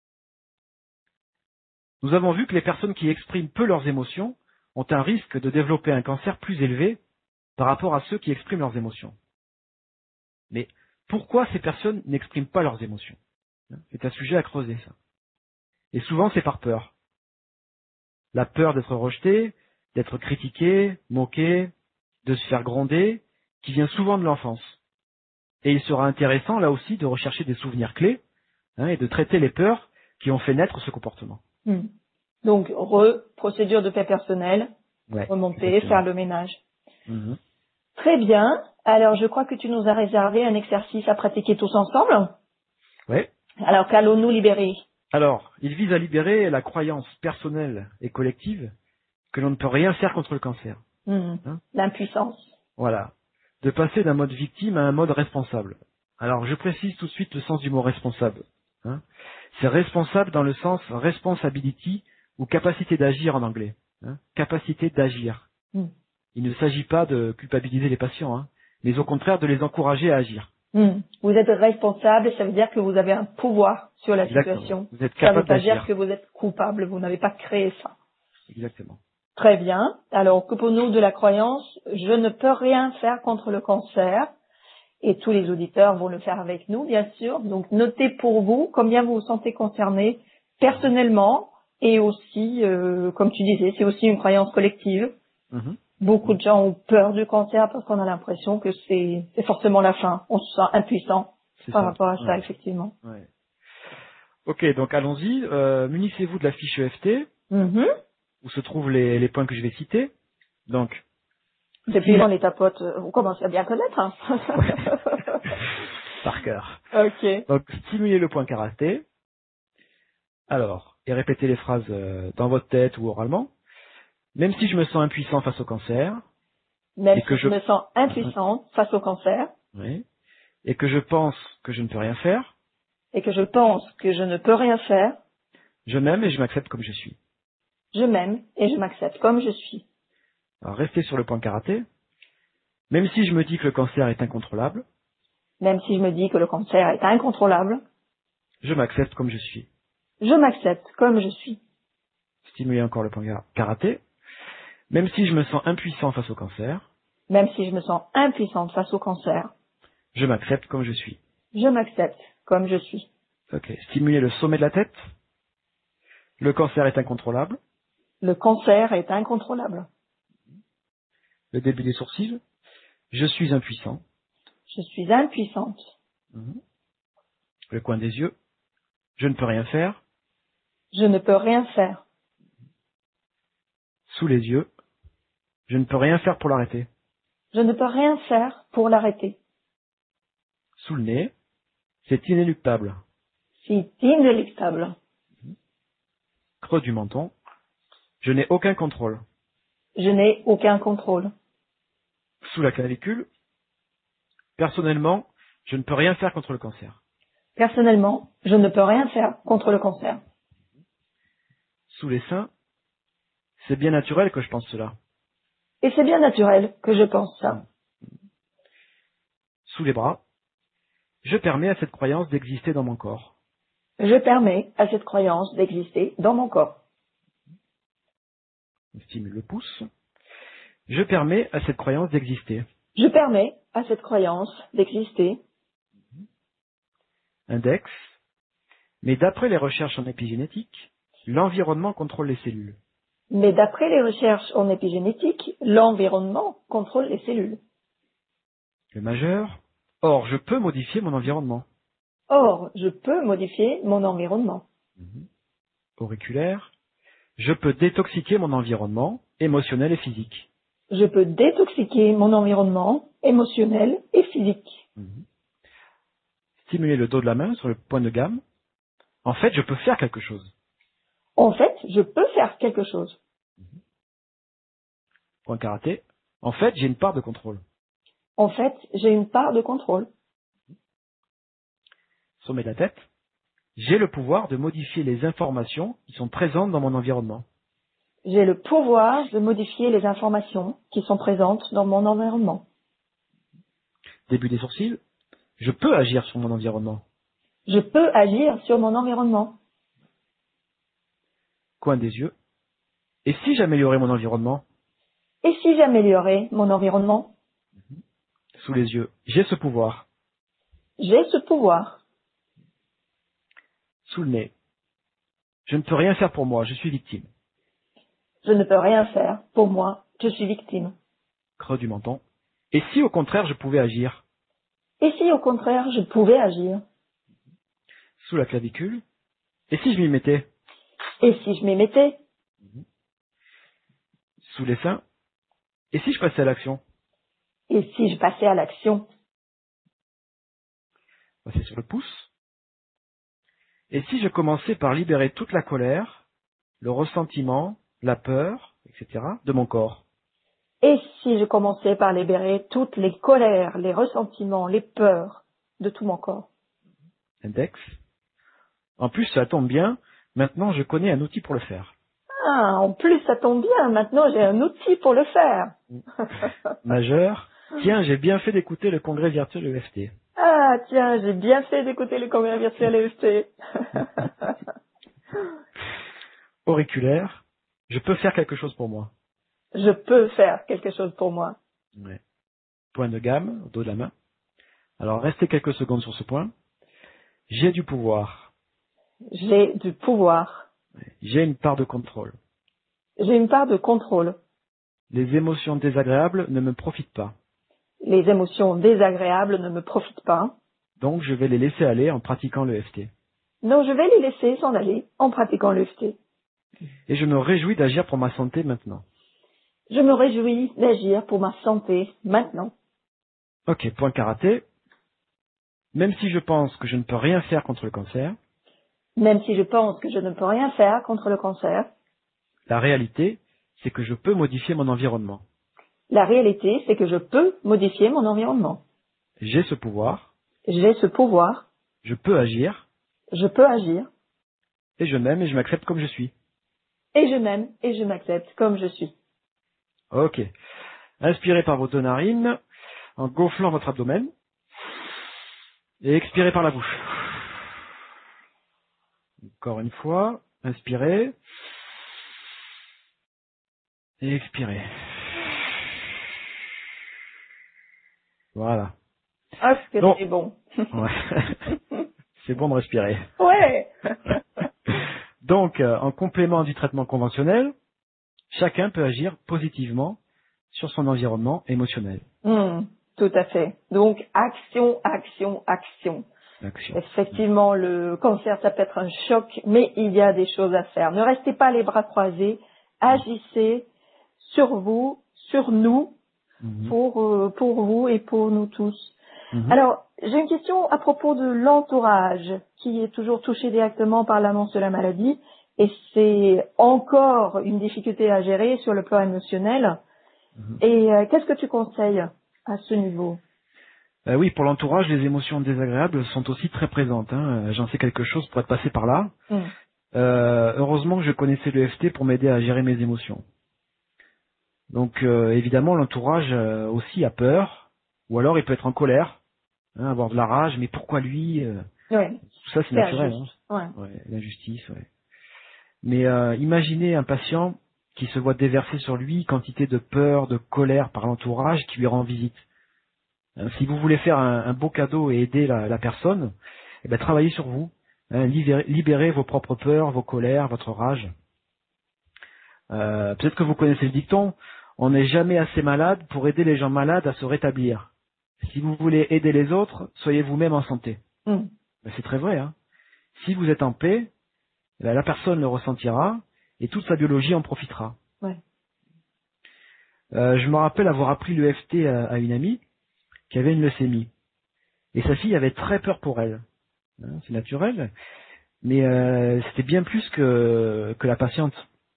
Nous avons vu que les personnes qui expriment peu leurs émotions ont un risque de développer un cancer plus élevé par rapport à ceux qui expriment leurs émotions. Mais pourquoi ces personnes n'expriment pas leurs émotions? C'est un sujet à creuser, ça. Et souvent, c'est par peur. La peur d'être rejeté, d'être critiqué, moqué, de se faire gronder, qui vient souvent de l'enfance. Et il sera intéressant, là aussi, de rechercher des souvenirs clés et de traiter les peurs qui ont fait naître ce comportement. Donc, procédure de paix personnelle, Ouais, remonter, exactement. faire le ménage. Très bien. Alors, je crois que tu nous as réservé un exercice à pratiquer tous ensemble. Oui. Alors, qu'allons-nous libérer? Alors, il vise à libérer la croyance personnelle et collective que l'on ne peut rien faire contre le cancer. Hein. L'impuissance. Voilà. De passer d'un mode victime à un mode responsable. Alors, je précise tout de suite le sens du mot responsable. Hein. C'est responsable dans le sens responsibility ou capacité d'agir en anglais. Hein. Capacité d'agir. Il ne s'agit pas de culpabiliser les patients, hein, mais au contraire de les encourager à agir. Vous êtes responsable, ça veut dire que vous avez un pouvoir sur la Exactement. situation. Vous êtes Ça ne veut capable pas dire d'agir. que vous êtes coupable, vous n'avez pas créé ça. Exactement. Très bien. Alors, occupons-nous de la croyance, je ne peux rien faire contre le cancer. Et tous les auditeurs vont le faire avec nous, bien sûr. Donc, notez pour vous combien vous vous sentez concerné personnellement et aussi, comme tu disais, c'est aussi une croyance collective. Beaucoup de gens ont peur du cancer parce qu'on a l'impression que c'est forcément la fin. On se sent impuissant par rapport à ça, effectivement. Ouais. Ok, donc allons-y. Munissez-vous de la fiche EFT, où se trouvent les points que je vais citer. Donc, depuis on les tapote, vous commencez à bien connaître. Hein. par cœur. Ok. Donc, stimulez le point karaté. Alors, et répétez les phrases dans votre tête ou oralement. Même si je me sens impuissant face au cancer. Même si je me sens impuissante face au cancer. Oui. Et que je pense que je ne peux rien faire. Et que je pense que je ne peux rien faire. Je m'aime et je m'accepte comme je suis. Je m'aime et je m'accepte comme je suis. Alors, restez sur le point karaté. Même si je me dis que le cancer est incontrôlable. Même si je me dis que le cancer est incontrôlable. Je m'accepte comme je suis. Je m'accepte comme je suis. Stimulez encore le point karaté. Même si je me sens impuissant face au cancer. Même si je me sens impuissante face au cancer. Je m'accepte comme je suis. Je m'accepte comme je suis. Ok. Stimulez le sommet de la tête. Le cancer est incontrôlable. Le cancer est incontrôlable. Le début des sourcils. Je suis impuissant. Je suis impuissante. Le coin des yeux. Je ne peux rien faire. Je ne peux rien faire. Sous les yeux. Je ne peux rien faire pour l'arrêter. Je ne peux rien faire pour l'arrêter. Sous le nez. C'est inéluctable. C'est inéluctable. Creux du menton. Je n'ai aucun contrôle. Je n'ai aucun contrôle. Sous la clavicule. Personnellement, je ne peux rien faire contre le cancer. Personnellement, je ne peux rien faire contre le cancer. Sous les seins. C'est bien naturel que je pense cela. Et c'est bien naturel que je pense ça. Sous les bras. Je permets à cette croyance d'exister dans mon corps. Je permets à cette croyance d'exister dans mon corps. On stimule le pouce. Je permets à cette croyance d'exister. Je permets à cette croyance d'exister. Index. Mais d'après les recherches en épigénétique, l'environnement contrôle les cellules. Mais d'après les recherches en épigénétique, l'environnement contrôle les cellules. Le majeur. Or, je peux modifier mon environnement. Or, je peux modifier mon environnement. Auriculaire. Je peux détoxiquer mon environnement émotionnel et physique. Je peux détoxiquer mon environnement émotionnel et physique. Stimuler le dos de la main sur le point de gamme. En fait, je peux faire quelque chose. En fait, je peux faire quelque chose. Point karaté. En fait, j'ai une part de contrôle. En fait, j'ai une part de contrôle. Sommet de la tête. J'ai le pouvoir de modifier les informations qui sont présentes dans mon environnement. J'ai le pouvoir de modifier les informations qui sont présentes dans mon environnement. Début des sourcils. Je peux agir sur mon environnement. Je peux agir sur mon environnement. Coin des yeux. Et si j'améliorais mon environnement? Et si j'améliorais mon environnement? Sous les yeux. J'ai ce pouvoir. J'ai ce pouvoir. Sous le nez. Je ne peux rien faire pour moi, je suis victime. Je ne peux rien faire pour moi, je suis victime. Creux du menton. Et si au contraire je pouvais agir? Et si au contraire je pouvais agir? Sous la clavicule. Et si je m'y mettais? Et si je m'y mettais? Sous les seins. Et si je passais à l'action? Et si je passais à l'action? C'est sur le pouce. Et si je commençais par libérer toute la colère, le ressentiment, la peur, etc. de mon corps? Et si je commençais par libérer toutes les colères, les ressentiments, les peurs de tout mon corps? Index. En plus, ça tombe bien, maintenant je connais un outil pour le faire. Ah, en plus, ça tombe bien. Maintenant, j'ai un outil pour le faire. Majeur. Tiens, j'ai bien fait d'écouter le congrès virtuel EFT. Ah, tiens, j'ai bien fait d'écouter le congrès virtuel EFT. Auriculaire. Je peux faire quelque chose pour moi. Je peux faire quelque chose pour moi. Ouais. Point de gamme, au dos de la main. Alors, restez quelques secondes sur ce point. J'ai du pouvoir. J'ai du pouvoir. J'ai une part de contrôle. J'ai une part de contrôle. Les émotions désagréables ne me profitent pas. Les émotions désagréables ne me profitent pas. Donc, je vais les laisser aller en pratiquant l'EFT. Donc, je vais les laisser s'en aller en pratiquant l'EFT. Et je me réjouis d'agir pour ma santé maintenant. Je me réjouis d'agir pour ma santé maintenant. Ok, point karaté. Même si je pense que je ne peux rien faire contre le cancer, Même si je pense que je ne peux rien faire contre le cancer, la réalité, c'est que je peux modifier mon environnement. la réalité, c'est que je peux modifier mon environnement. J'ai ce pouvoir, J'ai ce pouvoir, je peux agir, je peux agir, et je m'aime et je m'accepte comme je suis. et je m'aime et je m'accepte comme je suis. Ok. Inspirez par votre narine, en gonflant votre abdomen, et expirez par la bouche. Encore une fois, inspirez, et expirez. Voilà. Ah, ce que Donc, c'est bon. ouais. C'est bon de respirer. Ouais. Donc, en complément du traitement conventionnel, chacun peut agir positivement sur son environnement émotionnel. Tout à fait. Donc, action, action, action. Action. Effectivement, le cancer, ça peut être un choc, mais il y a des choses à faire. Ne restez pas les bras croisés. Agissez sur vous, sur nous, Mhm. pour vous et pour nous tous. Mhm. Alors, j'ai une question à propos de l'entourage, qui est toujours touché directement par l'annonce de la maladie, et c'est encore une difficulté à gérer sur le plan émotionnel. Mhm. Et qu'est-ce que tu conseilles à ce niveau? Oui, pour l'entourage, les émotions désagréables sont aussi très présentes. Hein. J'en sais quelque chose pour être passé par là. Heureusement que je connaissais l'EFT pour m'aider à gérer mes émotions. Donc évidemment, l'entourage aussi a peur, ou alors il peut être en colère, avoir de la rage, mais pourquoi lui Oui, Tout ça c'est c'est naturel. injuste. Ouais. Ouais, l'injustice, ouais. Mais imaginez un patient qui se voit déverser sur lui quantité de peur, de colère par l'entourage qui lui rend visite. Si vous voulez faire un beau cadeau et aider la personne, eh ben, travaillez sur vous. Libérez vos propres peurs, vos colères, votre rage. Peut-être que vous connaissez le dicton, on n'est jamais assez malade pour aider les gens malades à se rétablir. Si vous voulez aider les autres, soyez vous-même en santé. Ben, c'est très vrai. Hein. Si vous êtes en paix, eh ben, la personne le ressentira et toute sa biologie en profitera. Ouais. Je me rappelle avoir appris l'EFT à une amie qui avait une leucémie. Et sa fille avait très peur pour elle. C'est naturel, mais c'était bien plus que la patiente.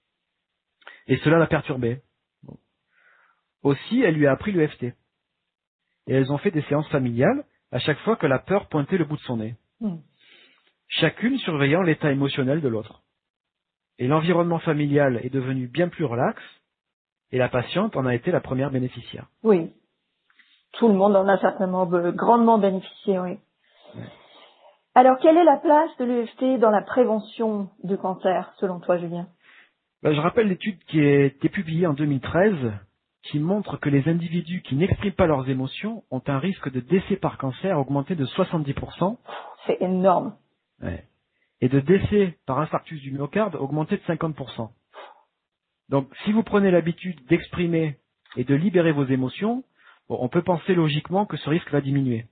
Et cela la perturbait. Bon. Aussi, elle lui a appris l'EFT. Et elles ont fait des séances familiales à chaque fois que la peur pointait le bout de son nez. Chacune surveillant l'état émotionnel de l'autre. Et l'environnement familial est devenu bien plus relax, et la patiente en a été la première bénéficiaire. Oui. Tout le monde en a certainement grandement bénéficié, oui. Ouais. Alors, quelle est la place de l'EFT dans la prévention du cancer, selon toi, Julien? Je rappelle l'étude qui a été publiée en 2013, qui montre que les individus qui n'expriment pas leurs émotions ont un risque de décès par cancer augmenté de 70%. C'est énorme. Ouais. Et de décès par infarctus du myocarde augmenté de 50%. Donc, si vous prenez l'habitude d'exprimer et de libérer vos émotions, bon, on peut penser logiquement que ce risque va diminuer.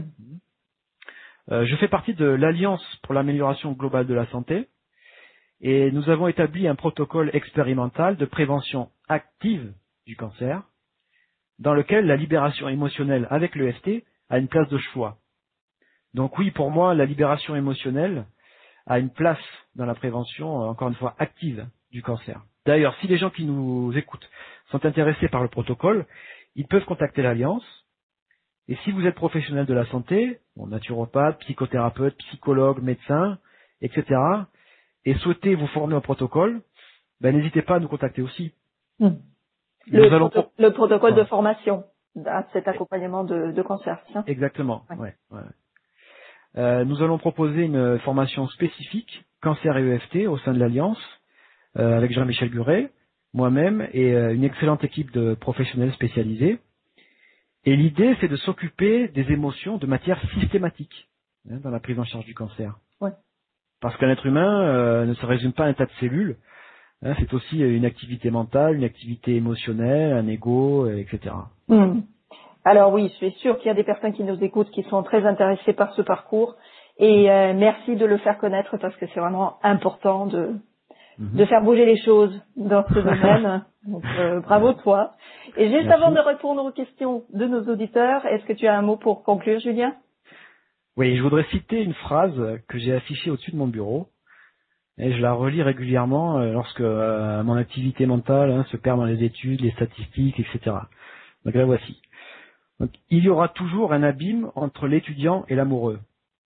Je fais partie de l'Alliance pour l'amélioration globale de la santé et nous avons établi un protocole expérimental de prévention active du cancer dans lequel la libération émotionnelle avec l'EFT a une place de choix. Donc oui, pour moi, la libération émotionnelle a une place dans la prévention, encore une fois, active du cancer. D'ailleurs, si les gens qui nous écoutent sont intéressés par le protocole, ils peuvent contacter l'Alliance. Et si vous êtes professionnel de la santé, naturopathe, psychothérapeute, psychologue, médecin, etc., et souhaitez vous former au protocole, n'hésitez pas à nous contacter aussi. Hmm. Nous allons Le protocole de Voilà. formation à cet accompagnement de cancer, c'est ça? Exactement. Ouais. Ouais. Nous allons proposer une formation spécifique cancer et EFT au sein de l'Alliance avec Jean-Michel Guret, moi-même et une excellente équipe de professionnels spécialisés. Et l'idée, c'est de s'occuper des émotions de manière systématique dans la prise en charge du cancer. Ouais. Parce qu'un être humain ne se résume pas à un tas de cellules. C'est aussi une activité mentale, une activité émotionnelle, un ego, etc. Hmm. Alors oui, je suis sûre qu'il y a des personnes qui nous écoutent qui sont très intéressées par ce parcours et merci de le faire connaître parce que c'est vraiment important de faire bouger les choses dans ce domaine. Donc bravo toi. Et juste Merci. avant de répondre aux questions de nos auditeurs, est-ce que tu as un mot pour conclure, Julien? Oui, je voudrais citer une phrase que j'ai affichée au-dessus de mon bureau. Et je la relis régulièrement lorsque mon activité mentale se perd dans les études, les statistiques, etc. Donc la voici. Donc, il y aura toujours un abîme entre l'étudiant et l'amoureux.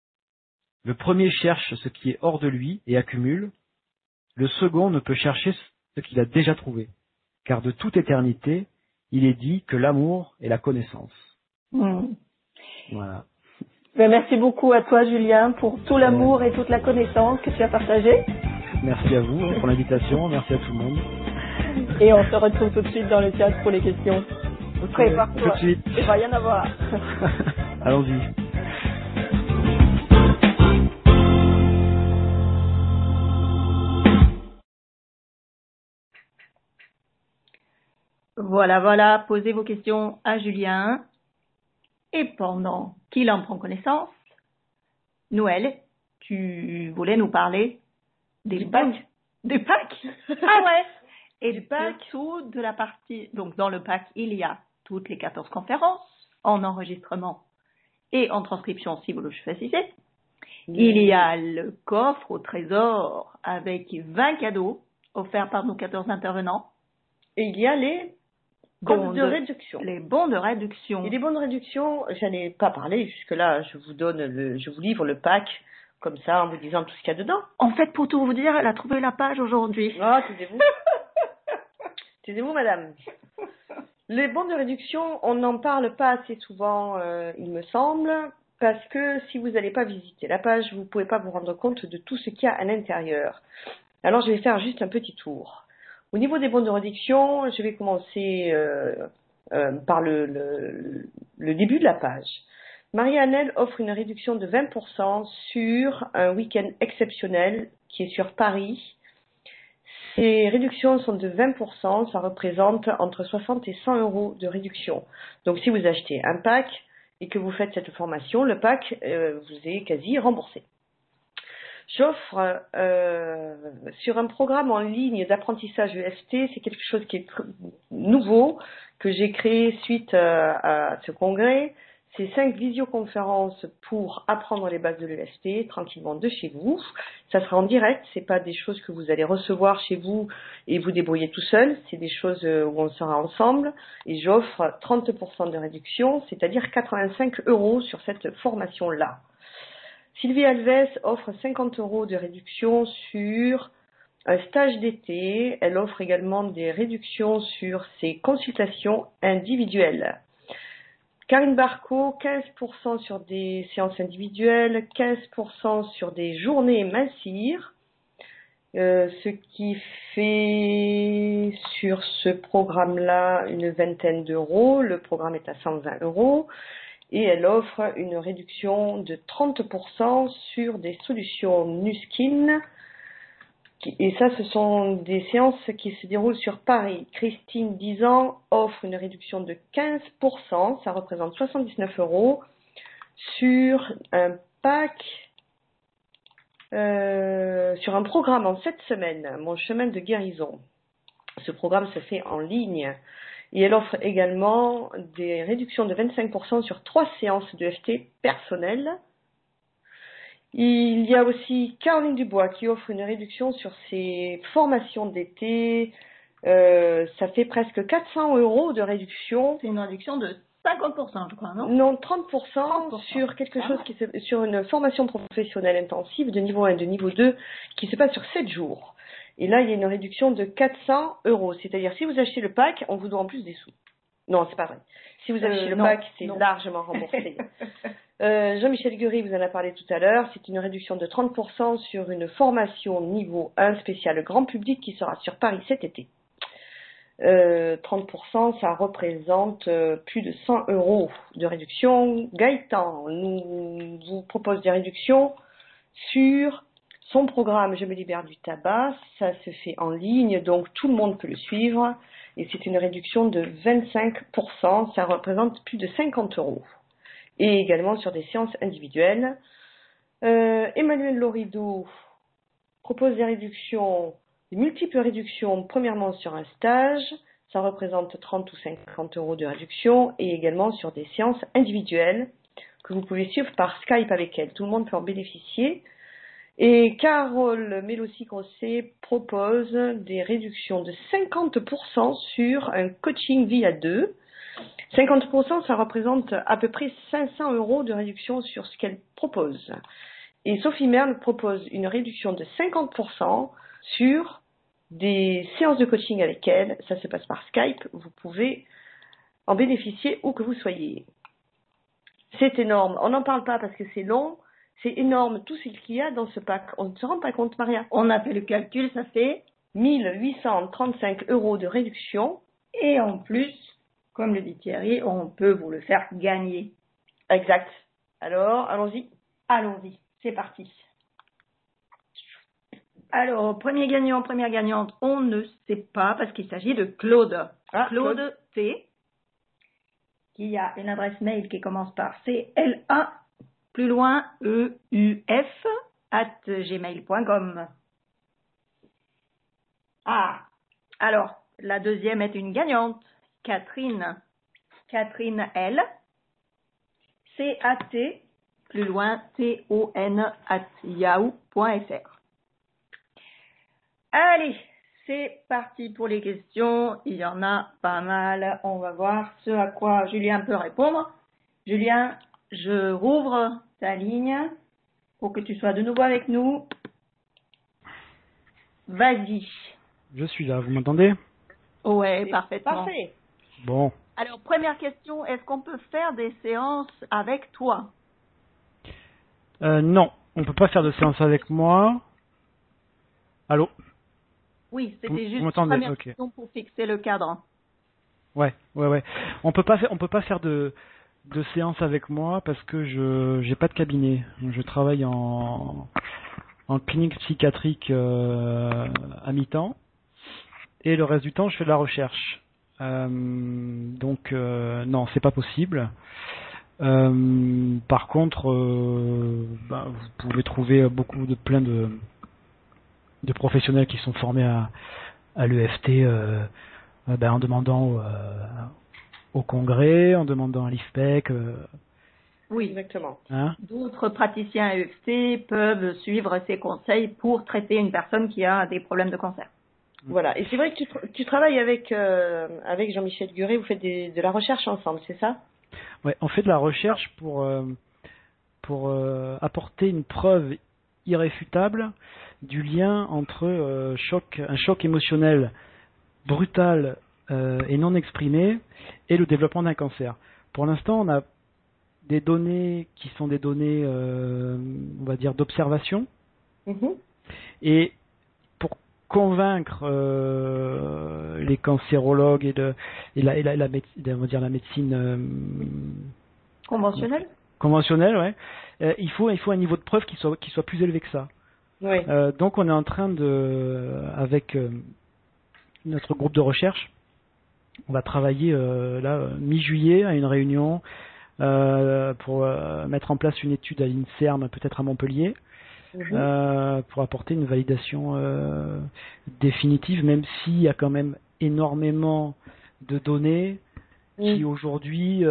Le premier cherche ce qui est hors de lui et accumule. Le second ne peut chercher ce qu'il a déjà trouvé. Car de toute éternité, il est dit que l'amour est la connaissance. Hmm. Voilà. Merci beaucoup à toi, Julien, pour tout l'amour et toute la connaissance que tu as partagé. Merci à vous pour l'invitation. Merci à tout le monde. Et on se retrouve tout de suite dans le chat pour les questions. Okay, Prépare-toi. tout de suite. Il va y en avoir. Allons-y. Voilà, posez vos questions à Julien. Et pendant qu'il en prend connaissance, Noël, tu voulais nous parler des packs. Des packs? Ah ouais. Et du pack, surtout de la partie, donc dans le pack, il y a toutes les 14 conférences en enregistrement et en transcription si vous le choisissez. Il y a le coffre au trésor avec 20 cadeaux offerts par nos 14 intervenants. Et il y a les bons de réduction. Les bons de réduction. Et les bons de réduction, j'en ai pas parlé jusque-là. Je vous livre le pack comme ça en vous disant tout ce qu'il y a dedans. En fait, pour tout vous dire, elle a trouvé la page aujourd'hui. Ah, taisez-vous. Taisez-vous, madame. Les bons de réduction, on n'en parle pas assez souvent, il me semble, parce que si vous n'allez pas visiter la page, vous ne pouvez pas vous rendre compte de tout ce qu'il y a à l'intérieur. Alors, je vais faire juste un petit tour. Au niveau des bons de réduction, je vais commencer par le début de la page. Marie-Annelle offre une réduction de 20% sur un week-end exceptionnel qui est sur Paris. Ces réductions sont de 20%, ça représente entre 60 et 100 euros de réduction. Donc si vous achetez un pack et que vous faites cette formation, le pack vous est quasi remboursé. J'offre sur un programme en ligne d'apprentissage EFT, c'est quelque chose qui est nouveau, que j'ai créé suite à ce congrès. C'est 5 visioconférences pour apprendre les bases de l'EFT tranquillement de chez vous. Ça sera en direct, c'est pas des choses que vous allez recevoir chez vous et vous débrouiller tout seul, c'est des choses où on sera ensemble. Et j'offre 30% de réduction, c'est-à-dire 85 euros sur cette formation-là. Sylvie Alves offre 50 euros de réduction sur un stage d'été. Elle offre également des réductions sur ses consultations individuelles. Karine Barco, 15% sur des séances individuelles, 15% sur des journées Massir, ce qui fait sur ce programme-là une vingtaine d'euros. Le programme est à 120 euros. Et elle offre une réduction de 30% sur des solutions Nuskin. Et ça, ce sont des séances qui se déroulent sur Paris. Christine, 10 ans, offre une réduction de 15%. Ça représente 79 euros sur un pack, sur un programme en 7 semaines. Mon chemin de guérison. Ce programme se fait en ligne. Et elle offre également des réductions de 25% sur 3 séances de FT personnelles. Il y a aussi Caroline Dubois qui offre une réduction sur ses formations d'été. Ça fait presque 400 € de réduction. C'est une réduction de 50%, je crois, non? Non, 30%, 30%. sur quelque chose sur une formation professionnelle intensive de niveau 1 et de niveau 2 qui se passe sur 7 jours. Et là, il y a une réduction de 400 €. C'est-à-dire, si vous achetez le pack, on vous doit en plus des sous. Non, c'est pas vrai. Si vous achetez le pack, c'est largement remboursé. Jean-Michel Guéry vous en a parlé tout à l'heure. C'est une réduction de 30% sur une formation niveau 1 spéciale grand public qui sera sur Paris cet été. 30%, ça représente plus de 100 € de réduction. Gaëtan nous vous propose des réductions sur son programme Je me libère du tabac. Ça se fait en ligne, donc tout le monde peut le suivre. Et c'est une réduction de 25%, ça représente plus de 50 €. Et également sur des séances individuelles. Emmanuel Lorido propose des réductions, des multiples réductions, premièrement sur un stage, ça représente 30 ou 50 € de réduction, et également sur des séances individuelles que vous pouvez suivre par Skype avec elle. Tout le monde peut en bénéficier. Et Carole Mélossi-Grosset propose des réductions de 50% sur un coaching via 2. 50%, ça représente à peu près 500 € de réduction sur ce qu'elle propose. Et Sophie Merle propose une réduction de 50% sur des séances de coaching avec elle. Ça se passe par Skype. Vous pouvez en bénéficier où que vous soyez. C'est énorme. On n'en parle pas parce que c'est long. C'est énorme tout ce qu'il y a dans ce pack. On ne se rend pas compte, Maria. On a fait le calcul, ça fait 1835 € de réduction. Et en plus, comme le dit Thierry, on peut vous le faire gagner. Exact. Alors, allons-y. Allons-y, c'est parti. Alors, premier gagnant, première gagnante, on ne sait pas parce qu'il s'agit de Claude. Claude T, qui a une adresse mail qui commence par CLA, plus loin EUF, @gmail.com. Ah, alors, la deuxième est une gagnante, Catherine L, CAT, plus loin TON, @yahoo.fr. Allez, c'est parti pour les questions. Il y en a pas mal. On va voir ce à quoi Julien peut répondre. Julien, je rouvre ta ligne pour que tu sois de nouveau avec nous. Vas-y. Je suis là, vous m'entendez? Ouais, parfaitement. Parfait. Bon. Alors, première question, est-ce qu'on peut faire des séances avec toi? Non, on peut pas faire de séance avec moi. Allô? Oui, c'était Vous juste une m'entendez? première Ok. question pour fixer le cadre. Ouais. On peut pas faire de séance avec moi parce que je j'ai pas de cabinet. Je travaille en clinique psychiatrique à mi-temps et le reste du temps je fais de la recherche. Donc non, c'est pas possible. Par contre, vous pouvez trouver plein de professionnels qui sont formés à l'EFT en demandant au congrès, en demandant à l'IFPEC. Oui, exactement. Hein? D'autres praticiens EFT peuvent suivre ces conseils pour traiter une personne qui a des problèmes de cancer. Voilà. Et c'est vrai que tu travailles avec Jean-Michel Guéry, vous faites de la recherche ensemble, c'est ça? Ouais, on fait de la recherche pour apporter une preuve irréfutable du lien entre un choc émotionnel brutal et non exprimé et le développement d'un cancer. Pour l'instant, on a des données qui sont des données, on va dire, d'observation. Mm-hmm. Et pour convaincre les cancérologues et la médecine conventionnelle, ouais, il faut un niveau de preuve qui soit plus élevé que ça. Oui. Donc on est en train avec notre groupe de recherche, on va travailler mi-juillet à une réunion pour mettre en place une étude à l'INSERM, peut-être à Montpellier, pour apporter une validation définitive, même s'il y a quand même énormément de données qui aujourd'hui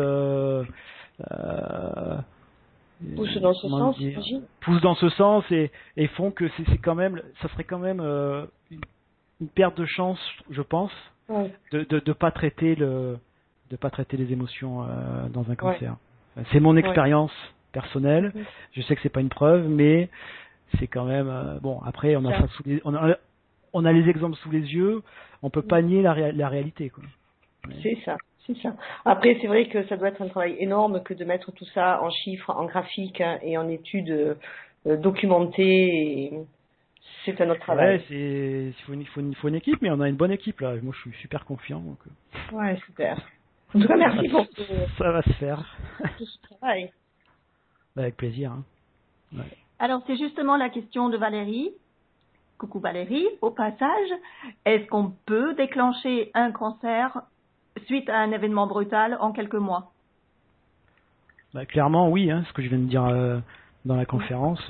poussent dans ce sens, j'imagine. Poussent dans ce sens et font que c'est quand même, ça serait quand même une perte de chance, je pense, de pas traiter les émotions dans un cancer. C'est mon expérience personnelle. Je sais que c'est pas une preuve, mais c'est quand même bon. Après, on a les exemples sous les yeux. On peut pas nier la réalité, quoi. C'est ça. Après, c'est vrai que ça doit être un travail énorme que de mettre tout ça en chiffres, en graphiques et en études documentées. C'est un autre travail. Ouais, il faut une équipe, mais on a une bonne équipe là. Moi, je suis super confiant. Donc... Ouais, super. En tout cas, merci pour ça va se faire. tout ce travail. Avec plaisir. Hein. Ouais. Alors, c'est justement la question de Valérie. Coucou Valérie, au passage, est-ce qu'on peut déclencher un cancer suite à un événement brutal en quelques mois? Clairement, oui, hein, ce que je viens de dire dans la conférence.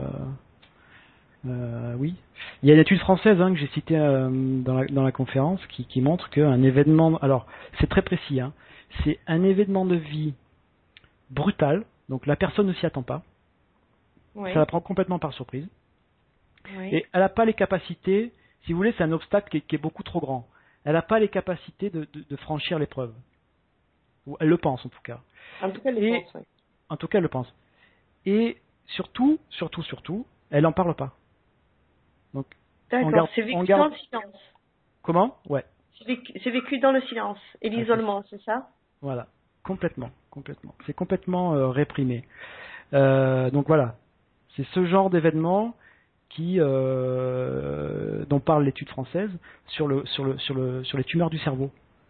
Oui. Il y a une étude française que j'ai citée dans la conférence qui montre qu'un événement... Alors, c'est très précis. Hein, c'est un événement de vie brutal, donc la personne ne s'y attend pas. Oui. Ça la prend complètement par surprise. Oui. Et elle n'a pas les capacités, si vous voulez, c'est un obstacle qui est beaucoup trop grand. Elle n'a pas les capacités de franchir l'épreuve. Ou elle le pense en tout cas. En tout cas, elle le pense, oui. En tout cas, elle le pense. Et surtout, elle n'en parle pas. Donc, d'accord, c'est vécu dans le silence. Comment? Ouais. C'est vécu dans le silence et l'isolement, c'est ça? Voilà, complètement. C'est complètement réprimé. Donc voilà, c'est ce genre d'événement dont parle l'étude française sur les tumeurs du cerveau.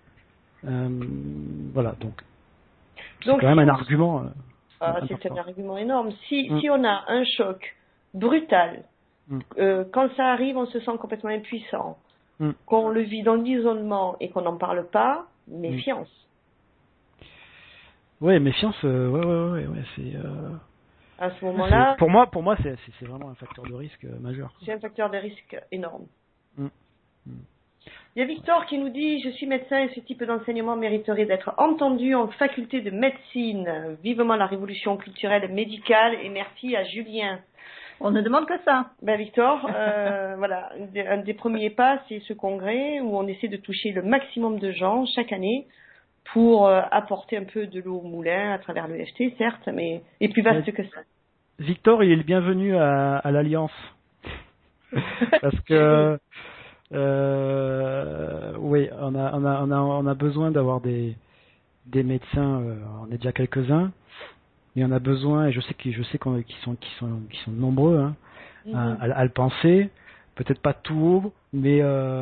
Voilà, donc c'est quand même un argument. C'est un argument énorme. Si on a un choc brutal, quand ça arrive, on se sent complètement impuissant, qu'on le vit dans l'isolement et qu'on n'en parle pas, méfiance. Oui, méfiance, ouais, c'est... À ce moment-là... Pour moi c'est vraiment un facteur de risque majeur. C'est un facteur de risque énorme. Il y a Victor qui nous dit « Je suis médecin et ce type d'enseignement mériterait d'être entendu en faculté de médecine. Vivement la révolution culturelle médicale et merci à Julien. » On ne demande que ça. Victor, voilà, un des premiers pas, c'est ce congrès où on essaie de toucher le maximum de gens chaque année pour apporter un peu de l'eau au moulin à travers l'EFT, certes, mais est plus vaste que ça. Victor, il est le bienvenu à l'Alliance. Parce que oui, on a besoin d'avoir des médecins, on est déjà quelques-uns, mais on a besoin, et je sais qu'ils sont nombreux à le penser, peut-être pas tout haut, mais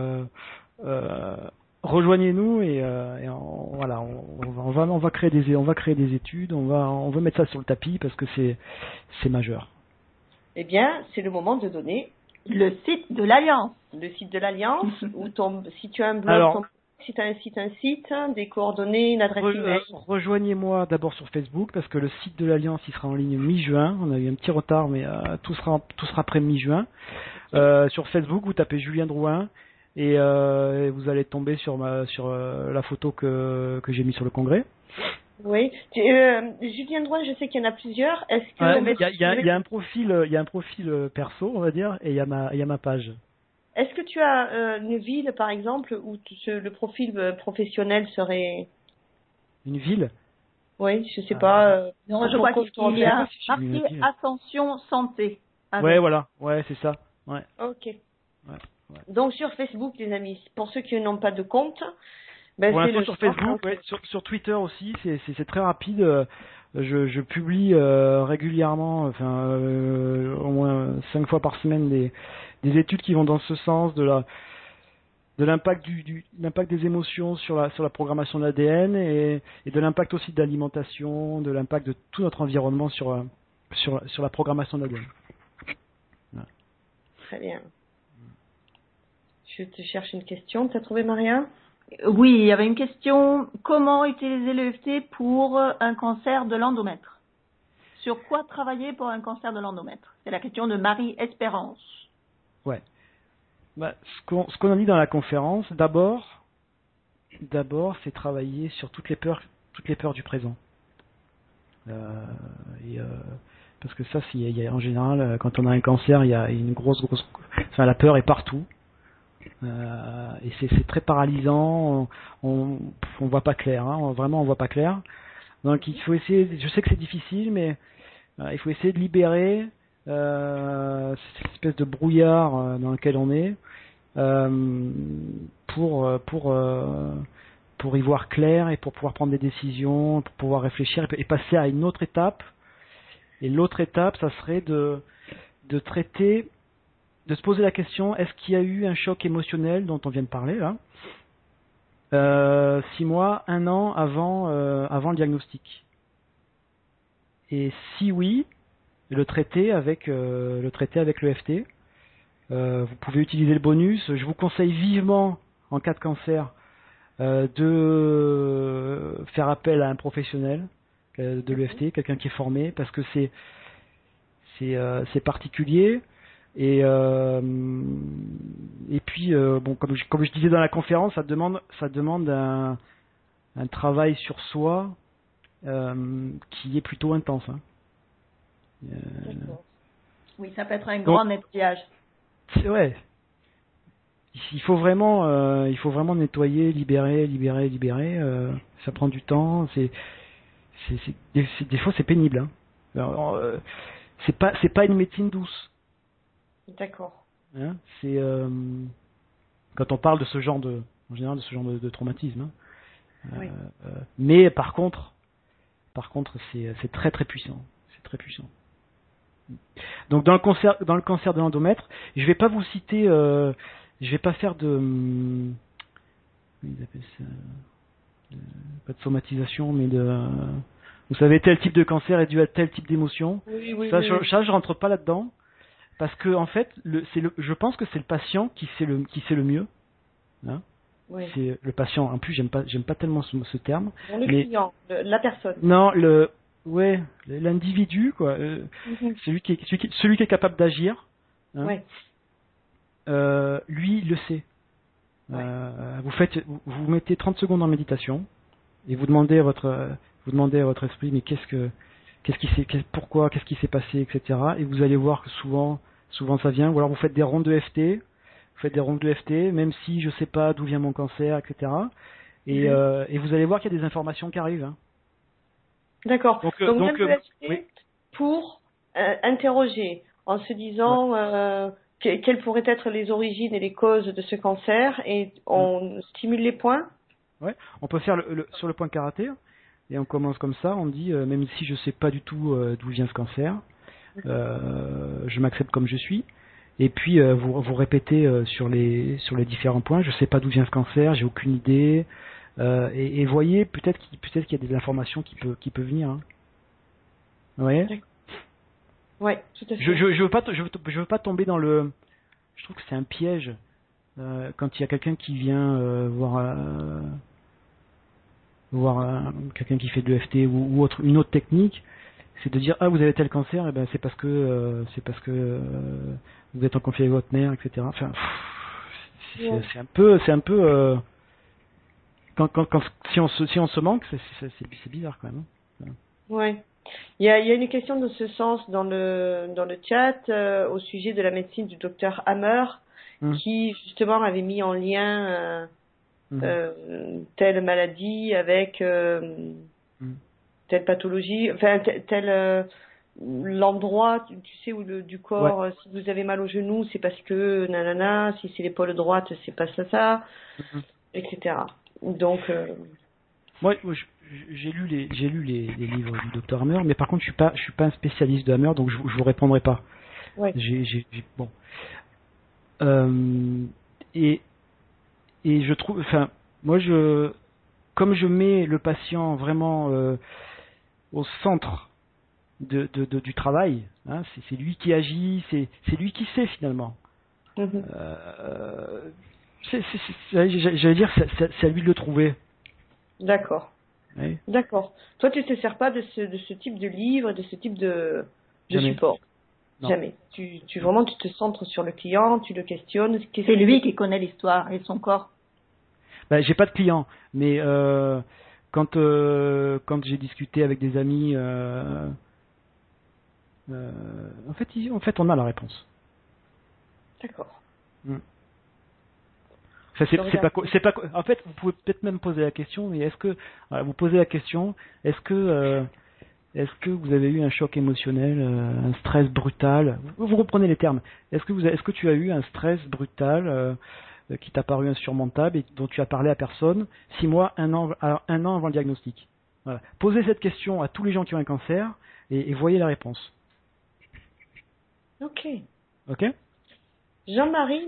rejoignez-nous et voilà, on va créer des études, on veut mettre ça sur le tapis parce que c'est majeur. Eh bien, c'est le moment de donner le site de l'Alliance. Le site de l'Alliance, si tu as un blog, si tu as un site, des coordonnées, une adresse email. Rejoignez-moi d'abord sur Facebook parce que le site de l'Alliance il sera en ligne mi-juin. On a eu un petit retard, mais tout sera prêt mi-juin. Sur Facebook, vous tapez Julien Drouin et vous allez tomber sur la photo que j'ai mise sur le congrès. Oui. Julien Drouin, je sais qu'il y en a plusieurs. Est-ce que il y a un profil perso, on va dire, et il y a ma page. Est-ce que tu as une ville, par exemple, où le profil professionnel serait... Une ville? Oui, je sais pas. Non, je crois qu'il y a marqué Ascension Santé. Ouais, voilà. Ouais, c'est ça. Ouais. Ok. Ouais. Donc sur Facebook, les amis, pour ceux qui n'ont pas de compte... sur Facebook, sur Twitter aussi, c'est très rapide. Je publie régulièrement, au moins 5 fois par semaine, des études qui vont dans ce sens de l'impact l'impact des émotions sur la programmation de l'ADN et de l'impact aussi de l'alimentation, de l'impact de tout notre environnement sur la programmation de l'ADN. Ouais. Très bien. Je te cherche une question. Tu as trouvé, Maria? Oui, il y avait une question. Comment utiliser l'EFT pour un cancer de l'endomètre? Sur quoi travailler pour un cancer de l'endomètre? C'est la question de Marie-Espérance. Ouais. Ce qu'on a dit dans la conférence, d'abord, d'abord, c'est travailler sur toutes les peurs du présent. Parce que ça, en général, quand on a un cancer, il y a une grosse, enfin, la peur est partout. Et c'est très paralysant. On voit pas clair. Hein, vraiment, on voit pas clair. Donc, il faut essayer. Je sais que c'est difficile, mais il faut essayer de libérer cette espèce de brouillard dans lequel on est pour y voir clair et pour pouvoir prendre des décisions, pour pouvoir réfléchir et passer à une autre étape. Et l'autre étape, ça serait de traiter, de se poser la question, est-ce qu'il y a eu un choc émotionnel dont on vient de parler là, 6 mois, 1 an avant le diagnostic. Et si oui, le traiter avec l'EFT. Vous pouvez utiliser le bonus. Je vous conseille vivement, en cas de cancer, de faire appel à un professionnel de l'EFT, quelqu'un qui est formé, parce que c'est particulier. Et puis bon, comme je disais dans la conférence, ça demande un travail sur soi qui est plutôt intense. Hein. Oui, ça peut être un grand nettoyage. Ouais. Il faut vraiment nettoyer, libérer. Ça prend du temps. Des fois c'est pénible. Hein. Alors, c'est pas une médecine douce. D'accord. Hein, c'est quand on parle de ce genre en général de ce genre de traumatisme. Hein. Oui. Mais par contre c'est très très puissant. C'est très puissant. Donc dans le cancer de l'endomètre, je vais pas vous citer, je vais pas faire comment ils appellent ça, pas de somatisation, mais vous savez, tel type de cancer est dû à tel type d'émotion. Oui. Je rentre pas là-dedans parce que en fait, je pense que c'est le patient qui sait le mieux. Hein. Oui. C'est le patient. En plus, j'aime pas tellement ce terme. Le client, la personne. Non, l'individu, quoi, celui qui est capable d'agir, hein, lui il le sait. Ouais. Vous mettez 30 secondes en méditation et vous demandez à votre esprit, mais pourquoi, qu'est-ce qui s'est passé, etc. Et vous allez voir que souvent ça vient. Ou alors vous faites des rondes de FT, même si je sais pas d'où vient mon cancer, etc. Et vous allez voir qu'il y a des informations qui arrivent. Hein. D'accord. Donc oui. Pour interroger en se disant quelles pourraient être les origines et les causes de ce cancer et on stimule les points. Ouais, on peut faire sur le point karaté et on commence comme ça, on dit même si je sais pas du tout d'où vient ce cancer, je m'accepte comme je suis. Et puis vous répétez sur les différents points, je sais pas d'où vient ce cancer, j'ai aucune idée. Et voyez, peut-être qu'il y a des informations qui peut venir. Hein. Vous voyez ? Oui, tout à fait. Je veux pas tomber dans le. Je trouve que c'est un piège quand il y a quelqu'un qui vient voir quelqu'un qui fait de l'EFT ou une autre technique, c'est de dire vous avez tel cancer, et ben c'est parce que vous êtes en conflit avec votre mère, etc. Enfin, c'est un peu si on se manque, c'est bizarre quand même. Hein. Ouais. Il y a une question de ce sens dans le chat au sujet de la médecine du docteur Hammer qui justement avait mis en lien telle maladie avec telle pathologie, enfin tel l'endroit, tu sais, du corps, si vous avez mal au genou, c'est parce que nanana, si c'est l'épaule droite, c'est pas ça, etc. Donc moi j'ai lu les livres du docteur Hammer, mais par contre je suis pas un spécialiste de Hammer, donc je vous répondrai pas. Ouais. Bon. Et je trouve, enfin, moi comme je mets le patient vraiment au centre du travail, hein, c'est lui qui agit, c'est lui qui sait finalement. J'allais dire, c'est à lui de le trouver. D'accord. Oui. D'accord. Toi, tu te sers pas de ce type de livre, de ce type de support. Non. Jamais. Tu te centres sur le client, tu le questionnes. C'est lui qui connaît l'histoire et son corps. Bah, j'ai pas de clients, mais quand j'ai discuté avec des amis, en fait, on a la réponse. D'accord. Mm. Ça, c'est pas, en fait, vous pouvez peut-être même poser la question, mais vous posez la question, est-ce que vous avez eu un choc émotionnel, un stress brutal? Vous reprenez les termes. Est-ce que tu as eu un stress brutal qui t'a paru insurmontable et dont tu as parlé à personne 6 mois, un an avant le diagnostic? Voilà. Posez cette question à tous les gens qui ont un cancer et voyez la réponse. Ok. Ok? Jean-Marie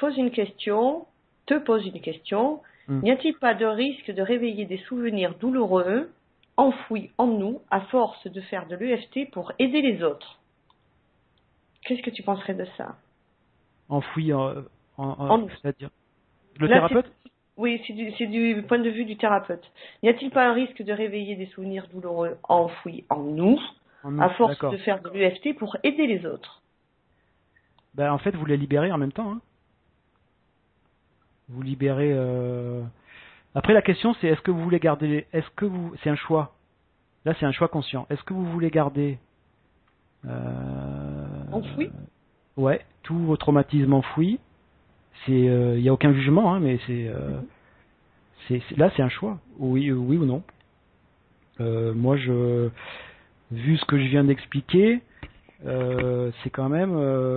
te pose une question. N'y a-t-il pas de risque de réveiller des souvenirs douloureux enfouis en nous à force de faire de l'EFT pour aider les autres? Qu'est-ce que tu penserais de ça? Enfoui En nous. c'est-à-dire le Là, thérapeute? oui, c'est du point de vue du thérapeute. N'y a-t-il pas un risque de réveiller des souvenirs douloureux enfouis en nous à force D'accord. de faire de l'EFT pour aider les autres? Ben, en fait, vous les libérez en même temps. Hein. Vous libérez. Après, la question, c'est est-ce que vous voulez garder. C'est un choix. Là, c'est un choix conscient. Est-ce que vous voulez garder. Enfoui? Ouais, tous vos traumatismes enfouis. Il n'y a aucun jugement, hein, mais là, c'est un choix. Oui ou non. Moi, vu ce que je viens d'expliquer, c'est quand même.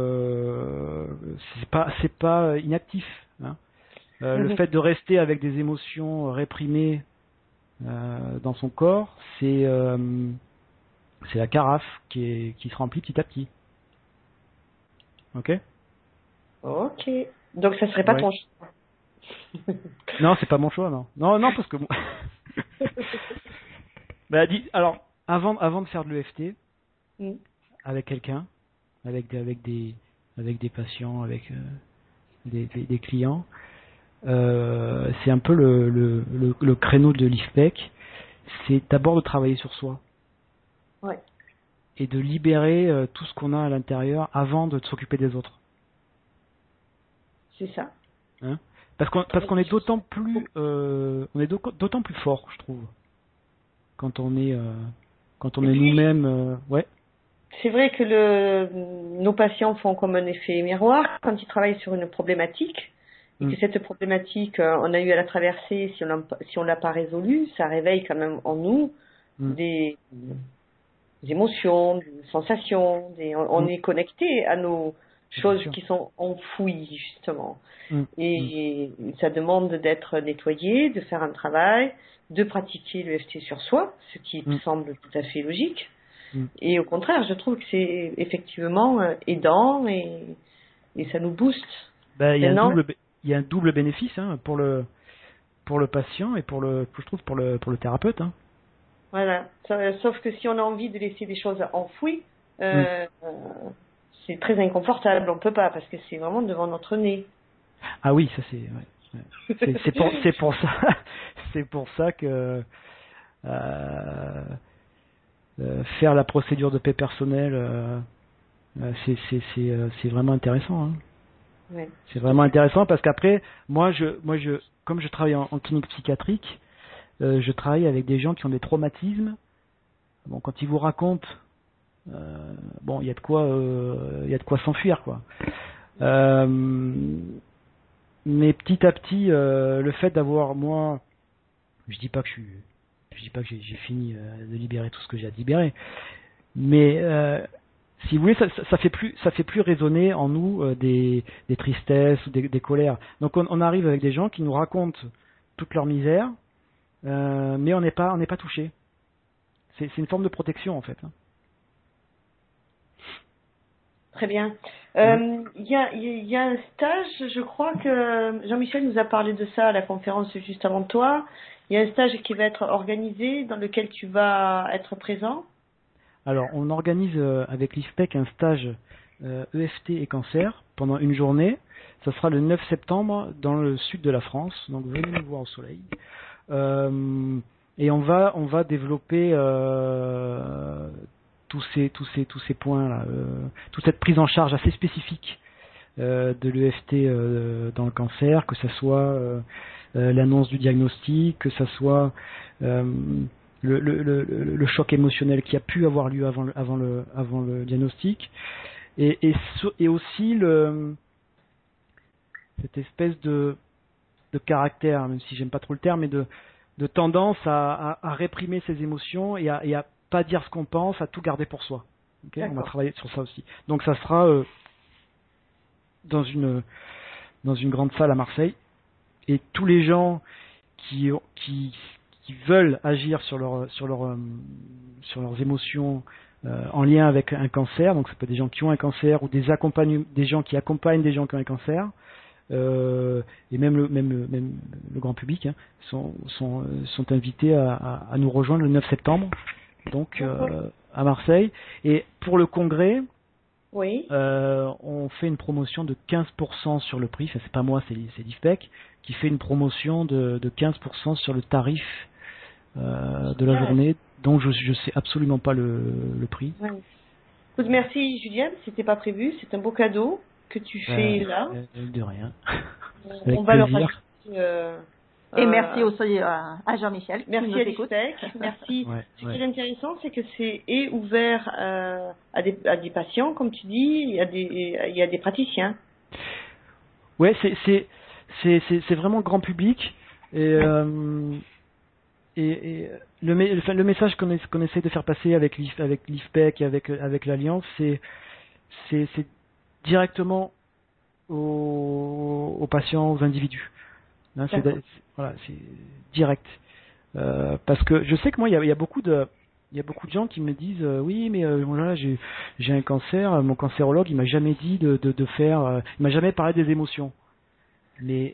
C'est pas inactif. Hein. Le fait de rester avec des émotions réprimées dans son corps, c'est la carafe qui se remplit petit à petit. Ok? Ok. Donc, ça serait pas Ouais. ton choix. Non, c'est pas mon choix, non. Non, parce que bah, alors, avant de faire de l'EFT, avec quelqu'un, avec des patients, avec des clients, c'est un peu le créneau de l'IFPEC, c'est d'abord de travailler sur soi. Ouais. Et de libérer tout ce qu'on a à l'intérieur avant de s'occuper des autres. C'est ça. Hein? Parce qu'on est d'autant plus fort, je trouve, quand on est nous-mêmes. Ouais. C'est vrai que nos patients font comme un effet miroir quand ils travaillent sur une problématique et que cette problématique, on a eu à la traverser, si on l'a pas résolue, ça réveille quand même en nous des émotions, des sensations, on est connecté à nos choses qui sont enfouies justement. Et ça demande d'être nettoyé, de faire un travail, de pratiquer l'EFT sur soi, ce qui me semble tout à fait logique. Et au contraire, je trouve que c'est effectivement aidant et ça nous booste. Ben, il y a un double bénéfice hein, pour le patient et je trouve pour le thérapeute. Hein. Voilà. Sauf que si on a envie de laisser des choses enfouies, c'est très inconfortable. On peut pas parce que c'est vraiment devant notre nez. Ah oui, ça c'est. Ouais. C'est pour ça que faire la procédure de paix personnelle, c'est vraiment intéressant. Hein. Ouais. C'est vraiment intéressant parce qu'après, moi, comme je travaille en clinique psychiatrique, je travaille avec des gens qui ont des traumatismes. Bon, quand ils vous racontent, il y a de quoi s'enfuir, quoi. Mais petit à petit, le fait d'avoir je dis pas que j'ai fini de libérer tout ce que j'ai à libérer, mais si vous voulez, ça fait plus résonner en nous des tristesses ou des colères. Donc on arrive avec des gens qui nous racontent toute leur misère, mais on n'est pas touché. C'est une forme de protection en fait. Hein. Très bien. Il y a un stage, je crois que Jean-Michel nous a parlé de ça à la conférence juste avant toi. Il y a un stage qui va être organisé dans lequel tu vas être présent. Alors, on organise avec l'IFPEC un stage EFT et cancer pendant une journée. Ça sera le 9 septembre dans le sud de la France. Donc, venez nous voir au soleil. Et on va développer tous ces points là, toute cette prise en charge assez spécifique de l'EFT dans le cancer, que ça soit l'annonce du diagnostic, que ça soit le choc émotionnel qui a pu avoir lieu avant le diagnostic, et aussi cette espèce de caractère, même si j'aime pas trop le terme, mais de tendance à réprimer ses émotions et à pas dire ce qu'on pense, à tout garder pour soi. Okay, on va travailler sur ça aussi. Donc ça sera dans une grande salle à Marseille, et tous les gens qui veulent agir sur leurs émotions en lien avec un cancer, donc ça peut être des gens qui ont un cancer ou des gens qui accompagnent des gens qui ont un cancer, et même le grand public, hein, sont invités à nous rejoindre le 9 septembre, donc à Marseille. Et pour le congrès, oui, on fait une promotion de 15% sur le prix. Enfin, c'est pas moi, c'est l'IFPEC qui fait une promotion de 15% sur le tarif de la journée, dont je sais absolument pas le prix. Ouais. Écoute, merci Juliane, c'était pas prévu, c'est un beau cadeau que tu fais là. De rien. On va le rajouter. Et merci aussi à Jean-Michel. Merci à l'IFPEC. Merci. Ce qui est intéressant, c'est que c'est ouvert à des patients, comme tu dis, il y a des praticiens. Ouais, c'est vraiment grand public, et le message qu'on essaie de faire passer avec l'IFPEC et avec l'Alliance, c'est directement aux patients, aux individus. Hein, c'est direct. Parce que je sais que moi, il y a beaucoup de gens qui me disent oui, mais voilà, j'ai un cancer, mon cancérologue il m'a jamais dit de faire, il m'a jamais parlé des émotions. Mais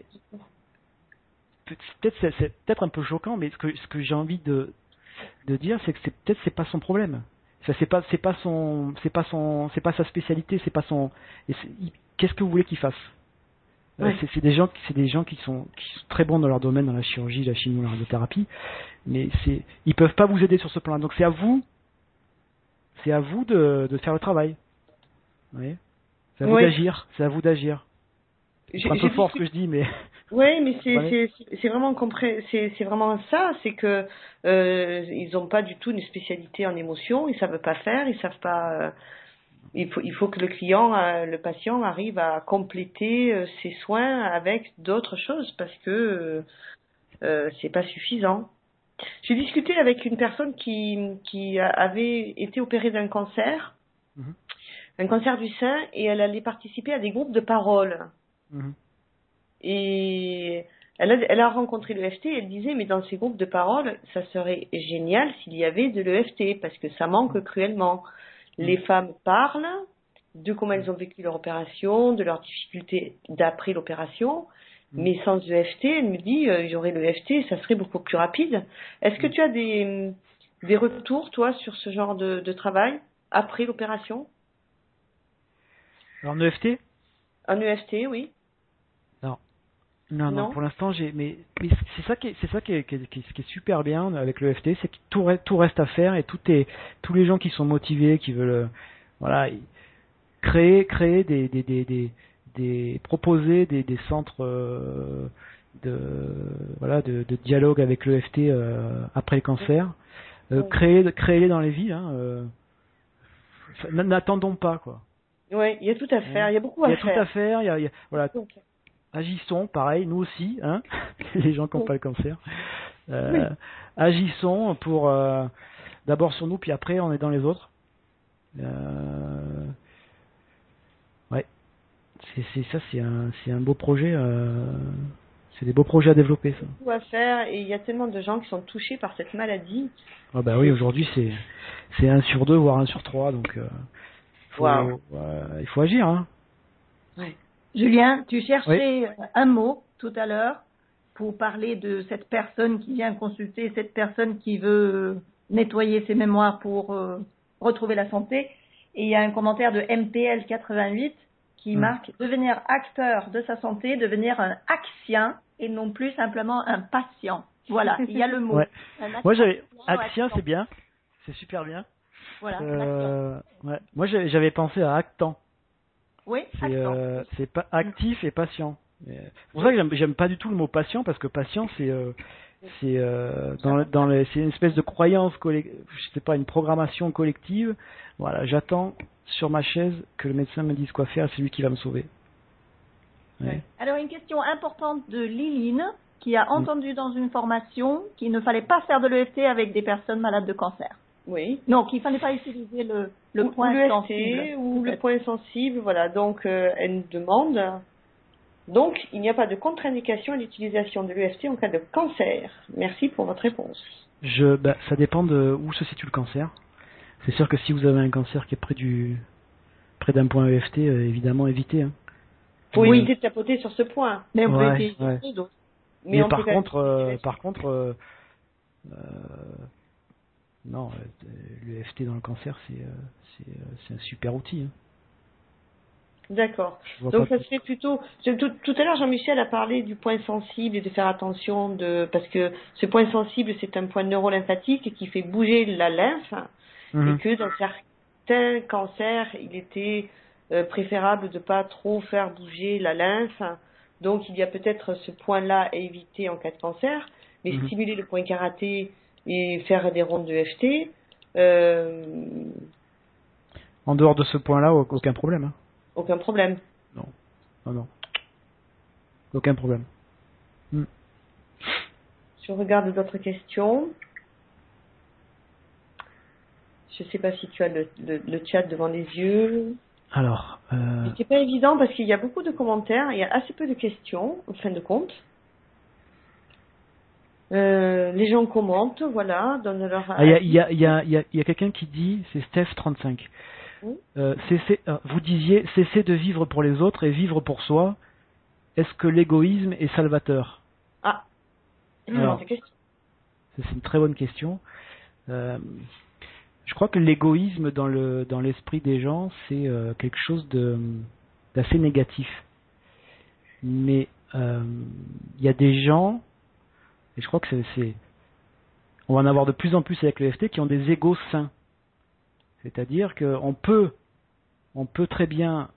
c'est peut-être un peu choquant, mais ce que j'ai envie de dire, c'est que c'est pas son problème. Ça, c'est pas sa spécialité, c'est pas son. Qu'est-ce que vous voulez qu'il fasse? Ouais. C'est des gens qui sont très bons dans leur domaine, dans la chirurgie, la chimie, la radiothérapie, mais ils peuvent pas vous aider sur ce plan-là. Donc c'est à vous de faire le travail. Vous voyez, c'est à vous d'agir. C'est à vous d'agir. C'est un peu fort ce que je dis, mais. Oui, mais c'est vraiment c'est vraiment ça, c'est que ils n'ont pas du tout une spécialité en émotion, ils savent pas faire, ils savent pas. Il faut que le patient arrive à compléter ses soins avec d'autres choses, parce que c'est pas suffisant. J'ai discuté avec une personne qui avait été opérée d'un cancer, un cancer du sein, et elle allait participer à des groupes de parole. Et elle a rencontré l'EFT, et elle disait, mais dans ces groupes de parole, ça serait génial s'il y avait de l'EFT, parce que ça manque cruellement. Les femmes parlent de comment elles ont vécu leur opération, de leurs difficultés d'après l'opération, mais sans EFT, elle me dit, j'aurais l'EFT, ça serait beaucoup plus rapide. Est-ce que tu as des retours, toi, sur ce genre de travail après l'opération? En EFT? En EFT, oui. Non, pour l'instant, mais c'est ça qui est super bien avec l'EFT, c'est que tout reste à faire, et tous les gens qui sont motivés, qui veulent, voilà, créer proposer des centres de dialogue avec l'EFT après le cancer, créer dans les villes, hein, n'attendons pas, quoi. Oui, il y a tout à faire, il y a beaucoup à faire. Il y a tout à faire, voilà. Agissons, pareil, nous aussi, hein, les gens qui n'ont pas le cancer. Agissons pour d'abord sur nous, puis après on est dans les autres. Ouais, c'est un beau projet. C'est des beaux projets à développer, ça. Tout à faire, et il y a tellement de gens qui sont touchés par cette maladie. Ah bah oui, aujourd'hui c'est 1 sur 2, voire 1 sur 3, donc il faut agir, hein. Ouais. Julien, tu cherchais un mot tout à l'heure pour parler de cette personne qui vient consulter, cette personne qui veut nettoyer ses mémoires pour retrouver la santé. Et il y a un commentaire de MPL88 qui marque « Devenir acteur de sa santé, devenir un actien et non plus simplement un patient ». Voilà, il y a le mot. Ouais. Moi, actien, c'est bien, c'est super bien. Voilà. Moi, j'avais pensé à actant. Oui, C'est pas actif et patient. C'est pour ça que j'aime pas du tout le mot patient, parce que patient, c'est c'est une espèce de croyance je sais pas, une programmation collective. Voilà, j'attends sur ma chaise que le médecin me dise quoi faire, c'est lui qui va me sauver. Ouais. Alors, une question importante de Liline, qui a entendu dans une formation qu'il ne fallait pas faire de l'EFT avec des personnes malades de cancer. Oui. Non, qu'il ne fallait pas utiliser le point ou sensible. Ou le point sensible, voilà. Donc, elle nous demande. Donc, il n'y a pas de contre-indication à l'utilisation de l'EFT en cas de cancer. Merci pour votre réponse. Ça dépend de où se situe le cancer. C'est sûr que si vous avez un cancer qui est près d'un point EFT, évidemment, évitez. Hein. Faut éviter de tapoter sur ce point. Mais on peut ouais. utiliser d'autres. Mais par contre, non, l'EFT dans le cancer, c'est un super outil. Hein. D'accord. Donc ça serait plutôt. Tout à l'heure, Jean-Michel a parlé du point sensible et de faire attention parce que ce point sensible, c'est un point neurolymphatique qui fait bouger la lymphe et que dans certains cancers, il était préférable de pas trop faire bouger la lymphe. Donc il y a peut-être ce point-là à éviter en cas de cancer, mais stimuler le point karaté et faire des rondes de FT. En dehors de ce point-là, aucun problème. Hein. Aucun problème. Non. Aucun problème. Je regarde d'autres questions. Je ne sais pas si tu as le chat devant les yeux. Alors. C'est pas évident parce qu'il y a beaucoup de commentaires, il y a assez peu de questions, en fin de compte. Les gens commentent, voilà, donnent leur. Il y a quelqu'un qui dit, c'est Steph35. Vous disiez cesser de vivre pour les autres et vivre pour soi. Est-ce que l'égoïsme est salvateur? Alors, c'est une très bonne question. Je crois que l'égoïsme dans l'esprit des gens, c'est quelque chose d'assez négatif. Mais il y a des gens, et je crois que on va en avoir de plus en plus avec le FT, qui ont des égos sains. C'est-à-dire qu'on peut très bien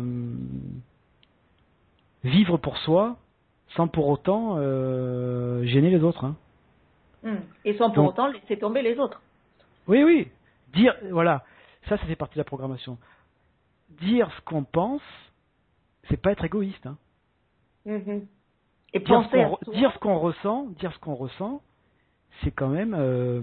vivre pour soi sans pour autant gêner les autres. Hein. Et sans pour autant laisser tomber les autres. Oui. Voilà, ça fait partie de la programmation. Dire ce qu'on pense, c'est pas être égoïste. Hein. Et dire ce qu'on ressent, c'est quand même,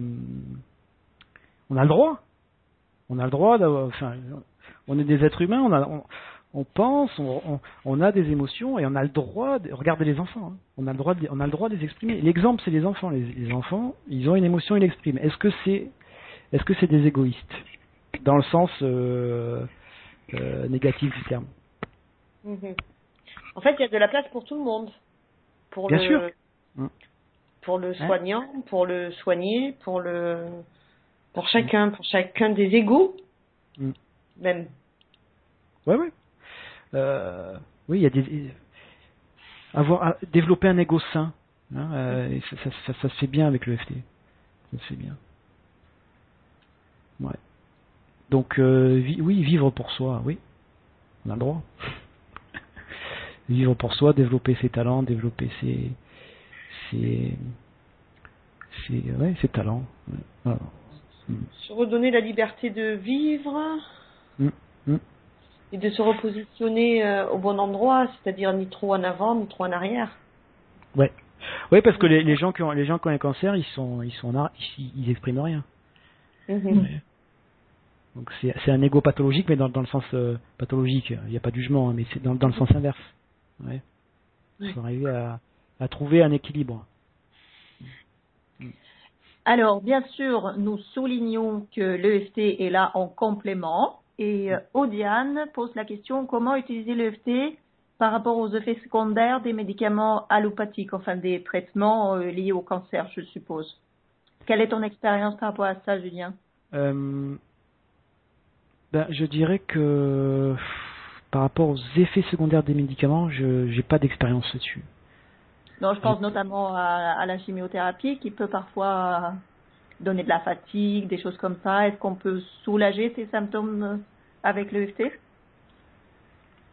on a le droit. On a le droit on est des êtres humains, on pense, on a des émotions et on a le droit regardez les enfants, hein, on a le droit de les exprimer. L'exemple, c'est les enfants. Les enfants, ils ont une émotion, ils l'expriment. Est-ce que c'est des égoïstes dans le sens négatif du terme? En fait, il y a de la place pour tout le monde. Bien sûr. Pour le soignant, pour le soigné, pour chacun des égos, même. Ouais. Oui, il y a développer un égo sain. Hein, ça se fait bien avec le FT. Ça se fait bien. Ouais. Donc oui, vivre pour soi, oui, on a le droit. Vivre pour soi, développer ses talents, développer ses talents. Voilà. Se redonner la liberté de vivre et de se repositionner au bon endroit, c'est-à-dire ni trop en avant, ni trop en arrière. Ouais, parce que les gens qui ont un cancer, ils expriment rien. Ouais. Donc c'est un ego pathologique, mais dans le sens pathologique, il n'y a pas de jugement, hein, mais c'est dans le sens inverse. Ouais. Il faut arriver à trouver un équilibre. Alors, bien sûr, nous soulignons que l'EFT est là en complément. Et Odiane pose la question, comment utiliser l'EFT par rapport aux effets secondaires des médicaments allopathiques, enfin des traitements liés au cancer, je suppose. Quelle est ton expérience par rapport à ça, Julien? Je dirais que par rapport aux effets secondaires des médicaments, je n'ai pas d'expérience là-dessus. Non, je pense notamment à la chimiothérapie qui peut parfois donner de la fatigue, des choses comme ça. Est-ce qu'on peut soulager ces symptômes avec l'EFT?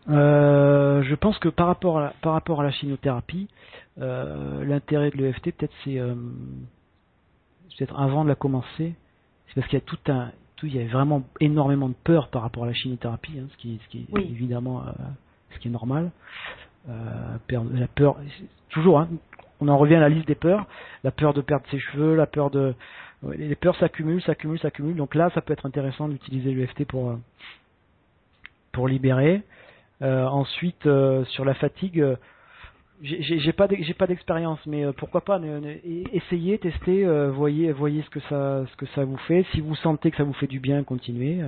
Je pense que par rapport à la chimiothérapie, l'intérêt de l'EFT peut-être c'est peut-être avant de la commencer, c'est parce qu'il y a il y a vraiment énormément de peur par rapport à la chimiothérapie, ce qui est Oui. évidemment ce qui est normal. La peur, toujours, on en revient à la liste des peurs, la peur de perdre ses cheveux, la peur les peurs s'accumulent, donc là ça peut être intéressant d'utiliser l'EFT pour libérer. Ensuite, sur la fatigue, j'ai pas d'expérience, mais pourquoi pas essayez, testez, voyez ce que ça vous fait. Si vous sentez que ça vous fait du bien, continuez.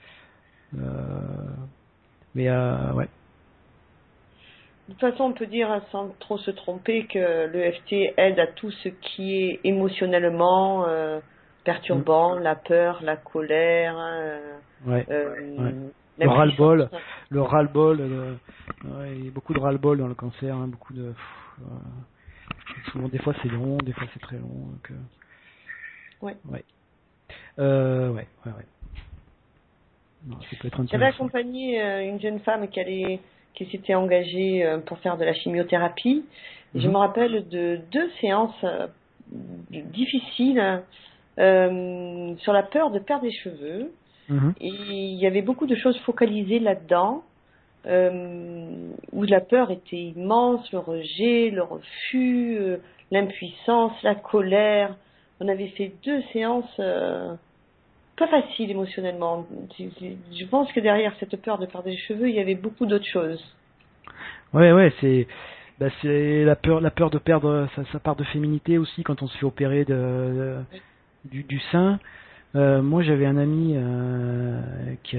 Ouais. De toute façon, on peut dire sans trop se tromper que l'EFT aide à tout ce qui est émotionnellement perturbant, la peur, la colère, Ouais. Le l'impuissance. ras-le-bol, il y a beaucoup de ras-le-bol dans le cancer, beaucoup de. Souvent, des fois c'est long, des fois c'est très long. Donc, Ouais. Ouais. Non, ça peut être intéressant. J'avais accompagné une jeune femme qui s'était engagée pour faire de la chimiothérapie. Et je me rappelle de 2 séances difficiles sur la peur de perdre des cheveux. Et il y avait beaucoup de choses focalisées là-dedans, où la peur était immense, le rejet, le refus, l'impuissance, la colère. On avait fait 2 séances pas faciles émotionnellement. Je pense que derrière cette peur de perdre les cheveux, il y avait beaucoup d'autres choses. Ouais, c'est la peur de perdre sa part de féminité aussi quand on se fait opérer du sein. Moi, j'avais un ami qui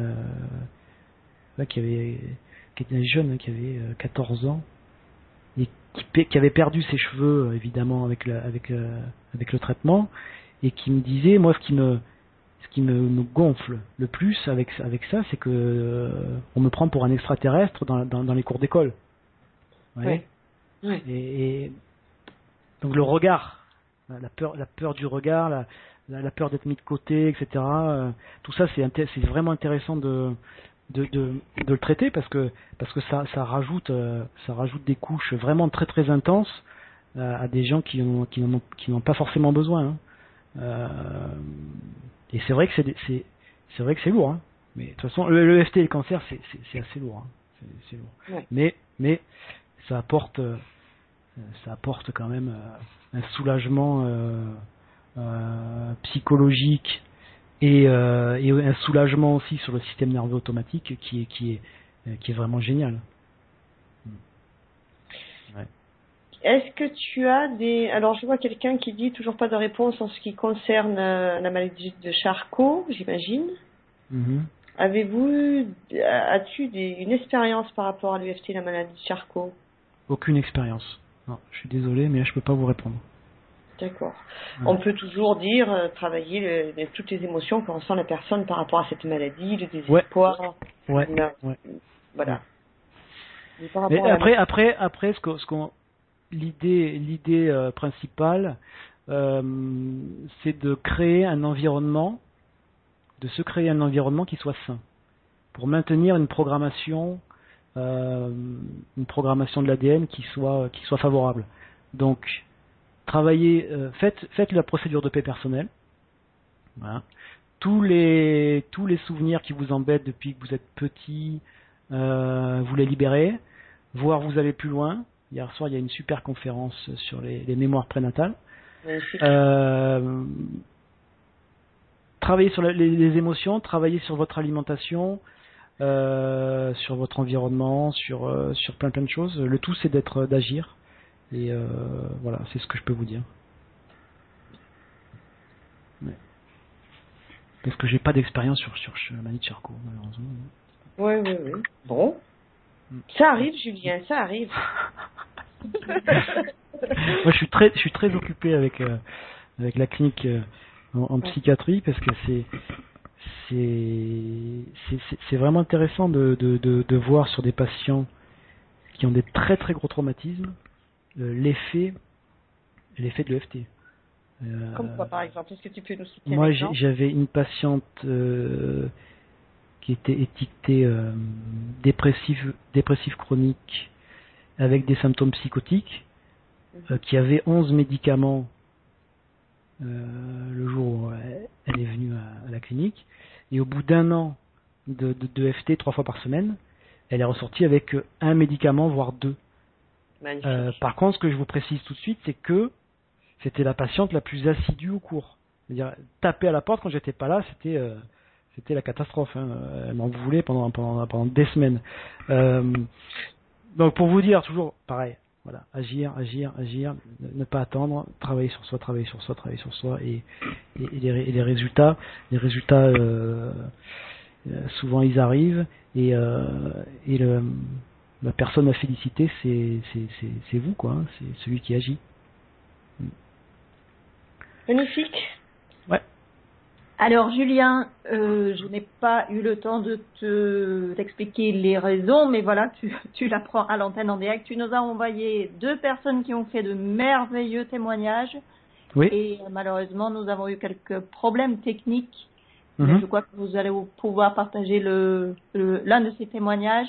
était jeune, qui avait 14 ans et qui avait perdu ses cheveux évidemment avec le traitement, et qui me disait, moi, ce qui me gonfle le plus avec ça, c'est que on me prend pour un extraterrestre dans les cours d'école. Ouais. Et donc le regard, la peur du regard, la peur d'être mis de côté, etc. Tout ça, c'est vraiment intéressant de le traiter parce que ça rajoute des couches vraiment très très intenses à des gens qui n'ont pas forcément besoin. Et c'est vrai que c'est vrai que c'est lourd. Mais de toute façon, le EFT et le cancer, c'est assez lourd. C'est lourd. Ouais. Mais ça apporte quand même un soulagement psychologique et un soulagement aussi sur le système nerveux automatique qui est vraiment génial. Ouais. Est-ce que tu as des... Alors, je vois quelqu'un qui dit toujours pas de réponse en ce qui concerne la maladie de Charcot, j'imagine. As-tu une expérience par rapport à l'UFT, la maladie de Charcot? Aucune expérience. Non, je suis désolé, mais là, je peux pas vous répondre. D'accord. Ouais. On peut toujours dire, travailler toutes les émotions que ressent la personne par rapport à cette maladie, le désespoir. Ouais. Voilà. Ouais. Mais après, l'idée principale, c'est de créer un environnement, qui soit sain, pour maintenir une programmation de l'ADN qui soit favorable. Donc, travaillez, faites la procédure de paix personnelle. Voilà. Tous les souvenirs qui vous embêtent depuis que vous êtes petit, vous les libérez, voire vous allez plus loin. Hier soir, il y a une super conférence sur les mémoires prénatales. Travaillez sur les émotions, travaillez sur votre alimentation, sur votre environnement, sur plein de choses. Le tout, c'est d'agir. Et voilà, c'est ce que je peux vous dire. Ouais. Parce que j'ai pas d'expérience sur la maladie de Charcot, malheureusement. Oui. Bon. Ça arrive, Julien, ça arrive. Moi, je suis très occupé avec la clinique en psychiatrie, parce que c'est vraiment intéressant de voir sur des patients qui ont des très très gros traumatismes l'effet de l'EFT. Comme quoi, par exemple? Est-ce que tu peux nous citer un Moi, exemple? j'avais une patiente qui était étiqueté dépressif chronique avec des symptômes psychotiques, qui avait 11 médicaments le jour où elle est venue à la clinique, et au bout d'un an de FT 3 fois par semaine, elle est ressortie avec un médicament, voire 2. Par contre, ce que je vous précise tout de suite, c'est que c'était la patiente la plus assidue au cours. C'est-à-dire, taper à la porte quand j'étais pas là, c'était la catastrophe. Hein. Elle m'en voulait pendant des semaines. Donc pour vous dire, toujours pareil, voilà, agir, ne pas attendre, travailler sur soi, et les résultats, souvent ils arrivent, et la personne à féliciter, c'est vous, quoi, hein, c'est celui qui agit. Magnifique. Ouais. Alors Julien, je n'ai pas eu le temps de t'expliquer les raisons, mais voilà, tu l'apprends à l'antenne en direct. Tu nous as envoyé 2 personnes qui ont fait de merveilleux témoignages. Oui. Et malheureusement, nous avons eu quelques problèmes techniques. Mais je crois que vous allez pouvoir partager l'un de ces témoignages.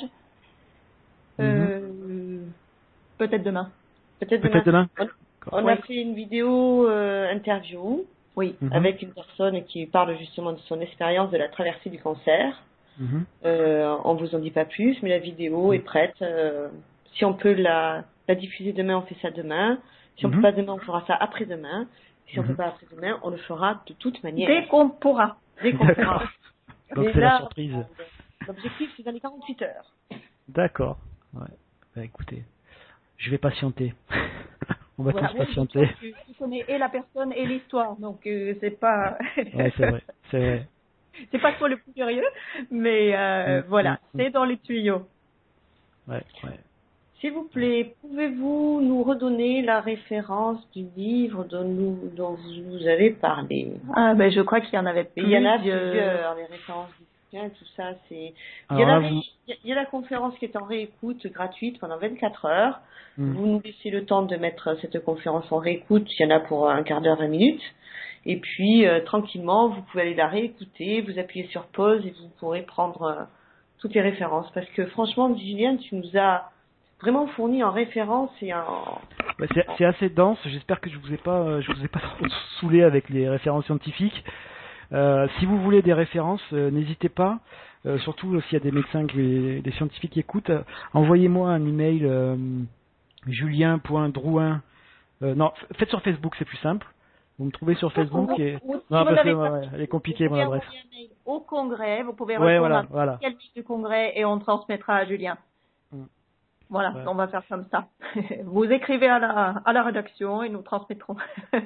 Peut-être demain. Peut-être demain. On a fait une vidéo interview. Oui, avec une personne qui parle justement de son expérience de la traversée du cancer. On vous en dit pas plus, mais la vidéo est prête. Si on peut la diffuser demain, on fait ça demain. Si on peut pas demain, on fera ça après-demain. Si on peut pas après-demain, on le fera de toute manière. Dès qu'on pourra. Donc c'est la surprise. L'objectif, c'est dans les 48 heures. D'accord. Ouais. Bah, écoutez, je vais patienter. On va tous patienter. Tu connais et la personne et l'histoire, donc c'est pas. Ouais, c'est vrai. C'est pas toi le plus curieux, mais voilà, c'est dans les tuyaux. Ouais. S'il vous plaît, pouvez-vous nous redonner la référence du livre dont vous avez parlé? Ah ben je crois qu'il y en avait plusieurs. Il y en a plusieurs, les références du bouquin, tout ça, c'est. Il y a la conférence qui est en réécoute gratuite pendant 24 heures. Vous nous laissez le temps de mettre cette conférence en réécoute. Il y en a pour un quart d'heure, 20 minutes. Et puis, tranquillement, vous pouvez aller la réécouter, vous appuyez sur pause et vous pourrez prendre toutes les références. Parce que franchement, Julien, tu nous as vraiment fourni en référence et en... C'est assez dense. J'espère que je vous ai pas trop saoulé avec les références scientifiques. Si vous voulez des références, n'hésitez pas. Surtout s'il y a des médecins, des scientifiques qui écoutent, envoyez-moi un email julien.drouin. Non, faites sur Facebook, c'est plus simple. Vous me trouvez sur Facebook et non, parce que elle est compliquée mon adresse. Au congrès, vous pouvez répondre à quel type du congrès et on transmettra à Julien. Voilà, on va faire comme ça. Vous écrivez à la rédaction et nous transmettrons.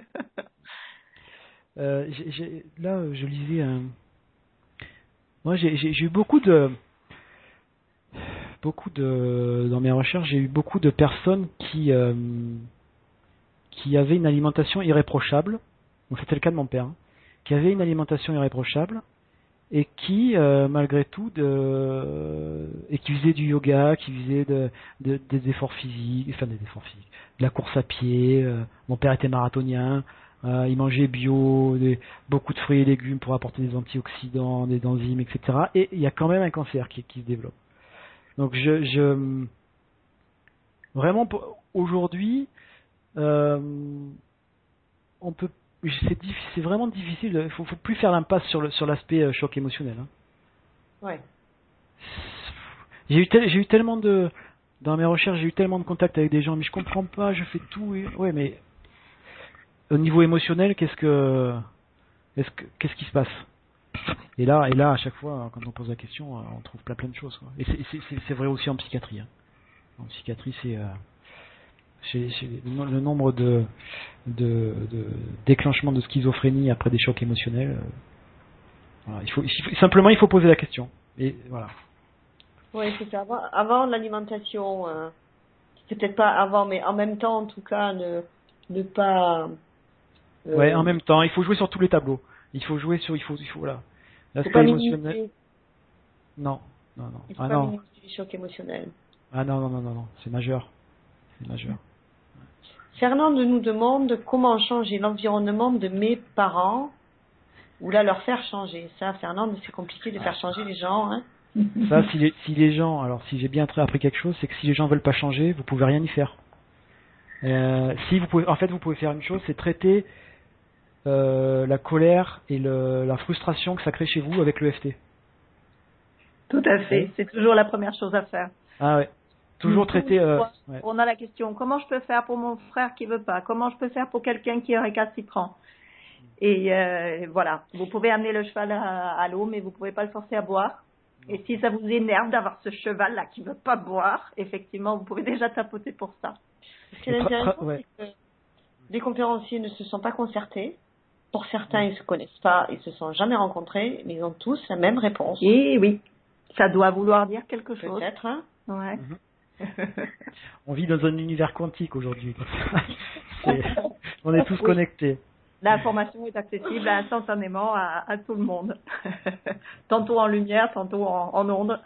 Là, je lisais moi, j'ai eu beaucoup de dans mes recherches, j'ai eu beaucoup de personnes qui avaient une alimentation irréprochable. Donc c'était le cas de mon père, hein, qui avait une alimentation irréprochable et qui, malgré tout, et qui faisait du yoga, qui faisait des efforts physiques, de la course à pied. Mon père était marathonien. Il mangeait bio, beaucoup de fruits et légumes pour apporter des antioxydants, des enzymes, etc. Et il y a quand même un cancer qui se développe. Donc vraiment aujourd'hui, on peut, c'est vraiment difficile. Il faut plus faire l'impasse sur l'aspect choc émotionnel. Hein. Ouais. J'ai eu tellement dans mes recherches, j'ai eu tellement de contacts avec des gens, mais je comprends pas, je fais tout. Ouais, mais au niveau émotionnel, qu'est-ce qui se passe? Et là, à chaque fois, quand on pose la question, on trouve plein de choses. Quoi. Et c'est vrai aussi en psychiatrie. Hein. En psychiatrie, c'est le nombre de déclenchements de schizophrénie après des chocs émotionnels. Voilà, il faut poser la question. Et voilà. Oui, c'est ça. Avant l'alimentation, c'était peut-être pas avant, mais en même temps, en tout cas, ne pas. Ouais, en même temps, il faut jouer sur tous les tableaux. Il faut voilà. Faut pas minimiser. Non. Il faut pas minimiser les chocs émotionnels. Ah non, c'est majeur. Fernande nous demande comment changer l'environnement de mes parents ou là leur faire changer. Ça, Fernande, c'est compliqué de faire changer les gens. Hein. Ça, si les gens, alors si j'ai bien appris quelque chose, c'est que si les gens veulent pas changer, vous pouvez rien y faire. Si vous pouvez, en fait, vous pouvez faire une chose, c'est traiter la colère et la frustration que ça crée chez vous avec l'EFT. Tout à fait. Oui. C'est toujours la première chose à faire. Ah ouais. Toujours traiter. Ouais. On a la question, comment je peux faire pour mon frère qui veut pas? Comment je peux faire pour quelqu'un qui est récalcitrant? Et voilà, vous pouvez amener le cheval à l'eau, mais vous pouvez pas le forcer à boire. Et si ça vous énerve d'avoir ce cheval-là qui veut pas boire, effectivement, vous pouvez déjà tapoter pour ça. Ce qui est intéressant, c'est que les conférenciers ne se sont pas concertés. Pour certains, ils se connaissent pas, ils se sont jamais rencontrés, mais ils ont tous la même réponse. Et oui, ça doit vouloir dire quelque chose. Peut-être, hein. Ouais. On vit dans un univers quantique aujourd'hui. On est tous connectés. L'information est accessible instantanément à tout le monde. Tantôt en lumière, tantôt en ondes.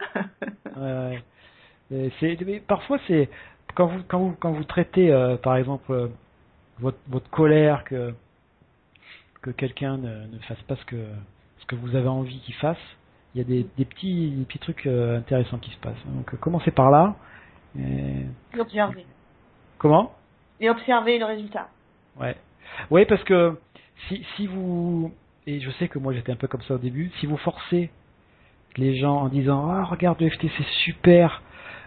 Mais parfois, c'est quand vous traitez, par exemple, votre colère que quelqu'un ne fasse pas ce que vous avez envie qu'il fasse, il y a des petits trucs intéressants qui se passent. Donc, commencez par là. Et observer. Comment? Et observer le résultat. Ouais. Oui, parce que si vous, et je sais que moi j'étais un peu comme ça au début, si vous forcez les gens en disant ah regarde le FT c'est super,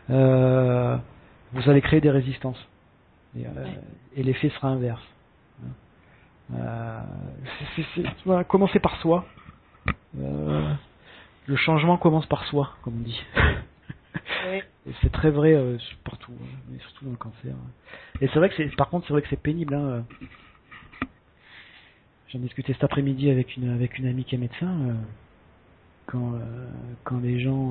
vous allez créer des résistances et l'effet sera inverse. Voilà, commencez par soi. Le changement commence par soi, comme on dit. Oui. Et c'est très vrai partout, mais surtout dans le cancer. Et c'est vrai que par contre, c'est vrai que c'est pénible. Hein. J'en discutais cet après-midi avec une amie qui est médecin. Quand les gens,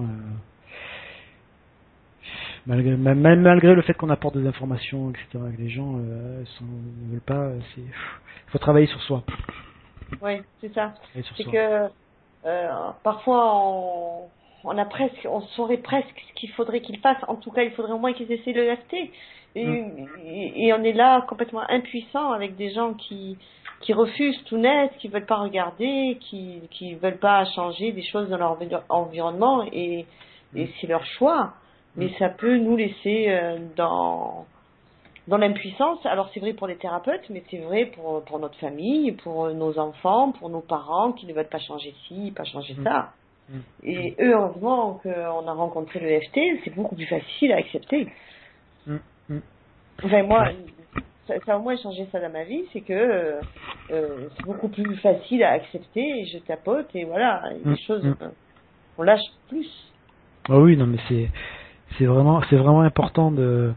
malgré le fait qu'on apporte des informations, etc., que les gens ne veulent pas, il faut travailler sur soi. Oui, c'est ça. C'est soi. que parfois on saurait presque ce qu'il faudrait qu'ils fassent. En tout cas, il faudrait au moins qu'ils essaient l'EFT. Et on est là complètement impuissant avec des gens qui refusent tout net, qui veulent pas regarder, qui veulent pas changer des choses dans leur environnement et c'est leur choix. Mais ça peut nous laisser dans l'impuissance. Alors c'est vrai pour les thérapeutes, mais c'est vrai pour notre famille, pour nos enfants, pour nos parents qui ne veulent pas changer ci, pas changer ça. Et heureusement qu'on a rencontré le FT, c'est beaucoup plus facile à accepter. Enfin moi, ça a au moins changé ça dans ma vie, c'est que c'est beaucoup plus facile à accepter et je tapote et voilà, les choses, on lâche plus. Ah oui, non mais c'est vraiment important de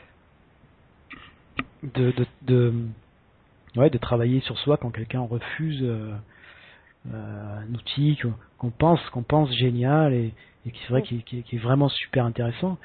travailler sur soi quand quelqu'un refuse un outil qu'on pense génial et qui c'est vrai qui est vraiment super intéressant.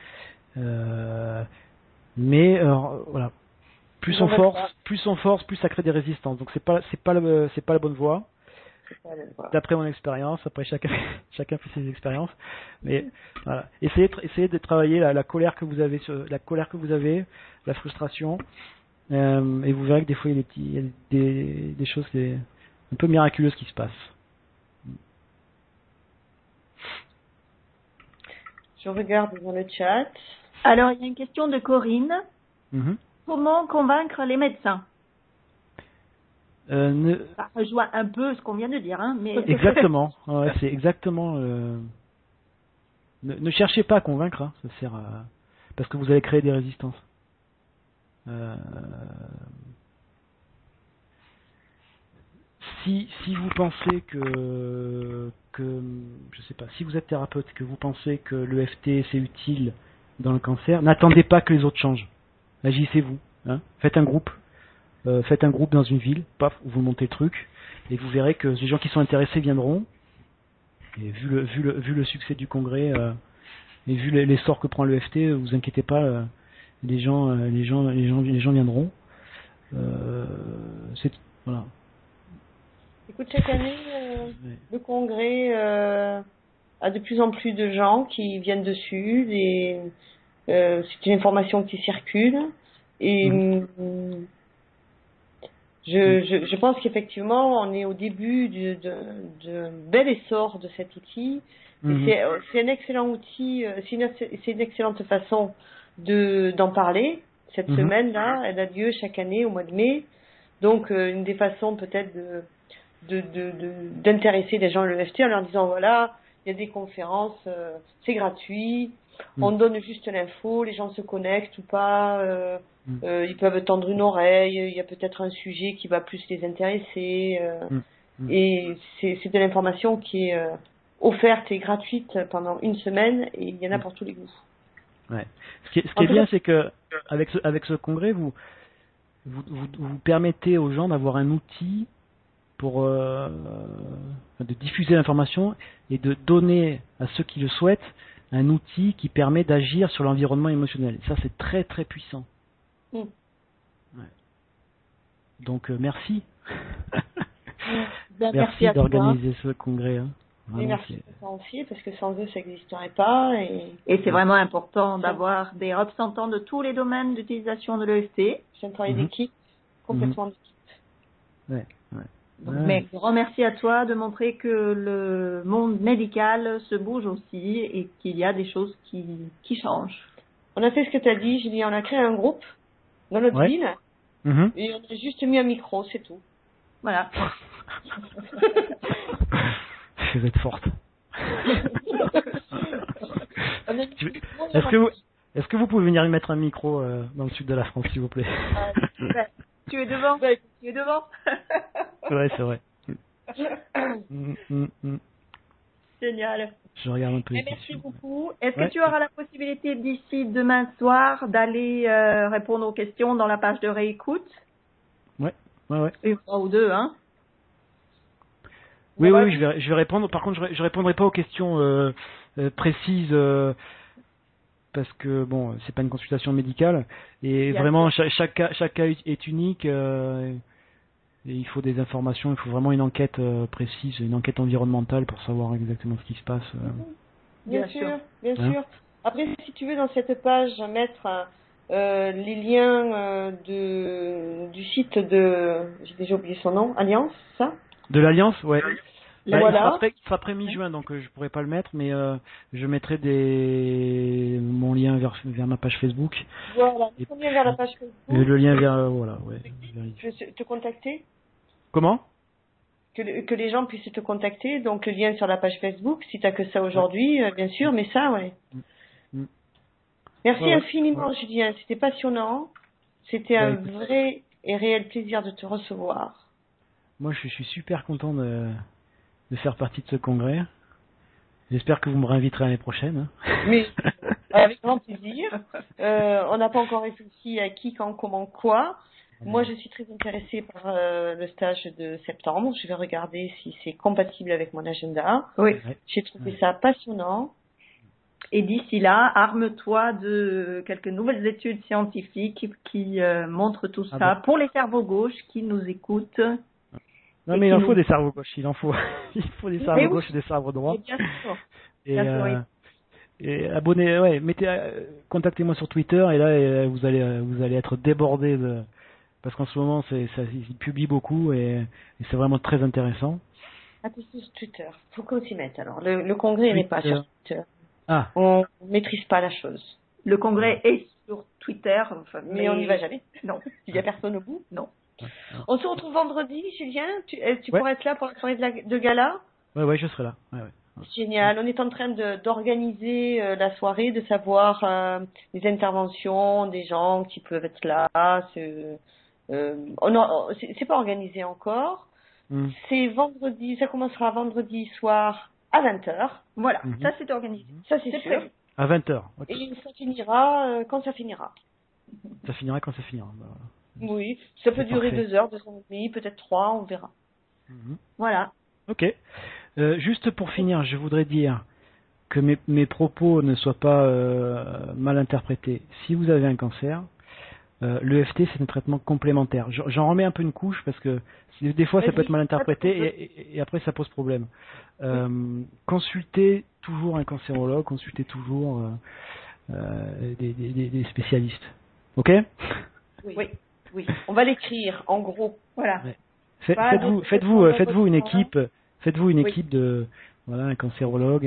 Mais voilà, plus on force, plus ça crée des résistances. Donc c'est pas la bonne voie. D'après mon expérience, après chacun fait ses expériences, mais voilà, essayez de travailler la colère que vous avez, la frustration, et vous verrez que des fois il y a des choses un peu miraculeuses qui se passent. Je regarde dans le chat. Alors il y a une question de Corinne. Mm-hmm. Comment convaincre les médecins? Ça rejoint un peu ce qu'on vient de dire, hein, mais... Exactement, ouais, c'est exactement... Ne cherchez pas à convaincre, hein, ça sert à... parce que vous allez créer des résistances. Si vous pensez que je sais pas, si vous êtes thérapeute, que vous pensez que l'EFT c'est utile dans le cancer, n'attendez pas que les autres changent. Agissez-vous, hein. Faites un groupe dans une ville, paf, vous montez le truc, et vous verrez que les gens qui sont intéressés viendront. Et vu le succès du congrès et vu l'essor que prend l'EFT, vous inquiétez pas, les gens viendront. Voilà. Écoute, chaque année, le congrès a de plus en plus de gens qui viennent dessus. C'est une information qui circule. Et Je pense qu'effectivement, on est au début de bel essor de cet outil. Et c'est un excellent outil, c'est une excellente façon d'en parler. Cette semaine-là, elle a lieu chaque année au mois de mai. Donc, une des façons peut-être d'intéresser les gens à l'EFT en leur disant, voilà, il y a des conférences, c'est gratuit, on donne juste l'info, les gens se connectent ou pas, ils peuvent tendre une oreille, il y a peut-être un sujet qui va plus les intéresser, et c'est de l'information qui est offerte et gratuite pendant une semaine, et il y en a pour tous les goûts. Ouais. Ce qui est bien, c'est que avec ce congrès, vous permettez aux gens d'avoir un outil pour de diffuser l'information et de donner à ceux qui le souhaitent un outil qui permet d'agir sur l'environnement émotionnel. Et ça, c'est très très puissant. Ouais. Donc merci. Merci d'organiser ce congrès. Hein. Vraiment, et merci pour ça aussi, parce que sans eux, ça n'existerait pas. Et c'est vraiment important d'avoir des représentants de tous les domaines d'utilisation de l'EFT. C'est un travail d'équipe, complètement d'équipe. Ouais. Donc, mais grand merci à toi de montrer que le monde médical se bouge aussi et qu'il y a des choses qui changent. On a fait ce que tu as dit, Julie, on a créé un groupe dans notre ville et on a juste mis un micro, c'est tout. Voilà. Vous êtes forte. Est-ce que vous pouvez venir mettre un micro dans le sud de la France, s'il vous plaît? Tu es devant. Tu es devant. Ouais, c'est vrai. Génial. Je regarde un peu. Merci beaucoup. Est-ce que tu auras la possibilité d'ici demain soir d'aller répondre aux questions dans la page de réécoute? Ouais. Une fois ou deux, hein? Oui, je vais répondre. Par contre, je répondrai pas aux questions précises parce que bon, c'est pas une consultation médicale et vraiment chaque cas est unique. Et il faut des informations, il faut vraiment une enquête précise, une enquête environnementale pour savoir exactement ce qui se passe. Bien sûr. Après, si tu veux, dans cette page, mettre les liens du site de, j'ai déjà oublié son nom, Alliance, ça? De l'Alliance, ouais. Voilà. Il sera après mi-juin, donc je pourrais pas le mettre, mais je mettrai mon lien vers ma page Facebook. Voilà, ton lien vers la page Facebook. Et le lien vers te contacter. Comment? Que les gens puissent te contacter, donc le lien sur la page Facebook, si t'as que ça aujourd'hui, bien sûr, mais ça, ouais. Merci infiniment, Julien, c'était passionnant. C'était un vrai et réel plaisir de te recevoir. Moi, je suis super content de faire partie de ce congrès. J'espère que vous me réinviterez l'année prochaine. Mais avec grand plaisir. On n'a pas encore réfléchi à qui, quand, comment, quoi. Moi, je suis très intéressée par le stage de septembre. Je vais regarder si c'est compatible avec mon agenda. Oui. J'ai trouvé ça passionnant. Et d'ici là, arme-toi de quelques nouvelles études scientifiques qui montrent tout ça pour les cerveaux gauches qui nous écoutent. Non, mais il en faut des cerveaux gauches, il faut des cerveaux gauches et des cerveaux droits. Bien sûr. Et abonnez, contactez-moi sur Twitter et là vous allez être débordés parce qu'en ce moment il publie beaucoup et c'est vraiment très intéressant. Attention sur Twitter, faut qu'on s'y mette alors. Le congrès n'est pas sur Twitter. On maîtrise pas la chose. Le congrès est sur Twitter, mais on n'y va jamais. Non. Il y a personne au bout. Non. On se retrouve vendredi, Julien. Tu pourrais être là pour la soirée de gala? Ouais, je serai là. Ouais. Génial. On est en train d'organiser la soirée, de savoir les interventions des gens qui peuvent être là. C'est pas organisé encore. C'est vendredi. Ça commencera vendredi soir à 20h. Voilà. Ça c'est organisé. Ça c'est sûr. À 20h. Okay. Et ça finira quand ça finira. Ça finira quand ça finira. Oui, ça peut durer 2 heures, 2 heures et demie, peut-être 3, on verra. Voilà. Ok. Juste pour finir, je voudrais dire que mes propos ne soient pas mal interprétés. Si vous avez un cancer, l'EFT c'est un traitement complémentaire. J'en remets un peu une couche parce que des fois ça peut être mal interprété et après ça pose problème. Consultez toujours un cancérologue, consultez toujours des spécialistes. Ok? Oui. Oui, on va l'écrire en gros. Voilà. Ouais. Pas de- Faites-vous une équipe, Oui. de, voilà, un cancérologue,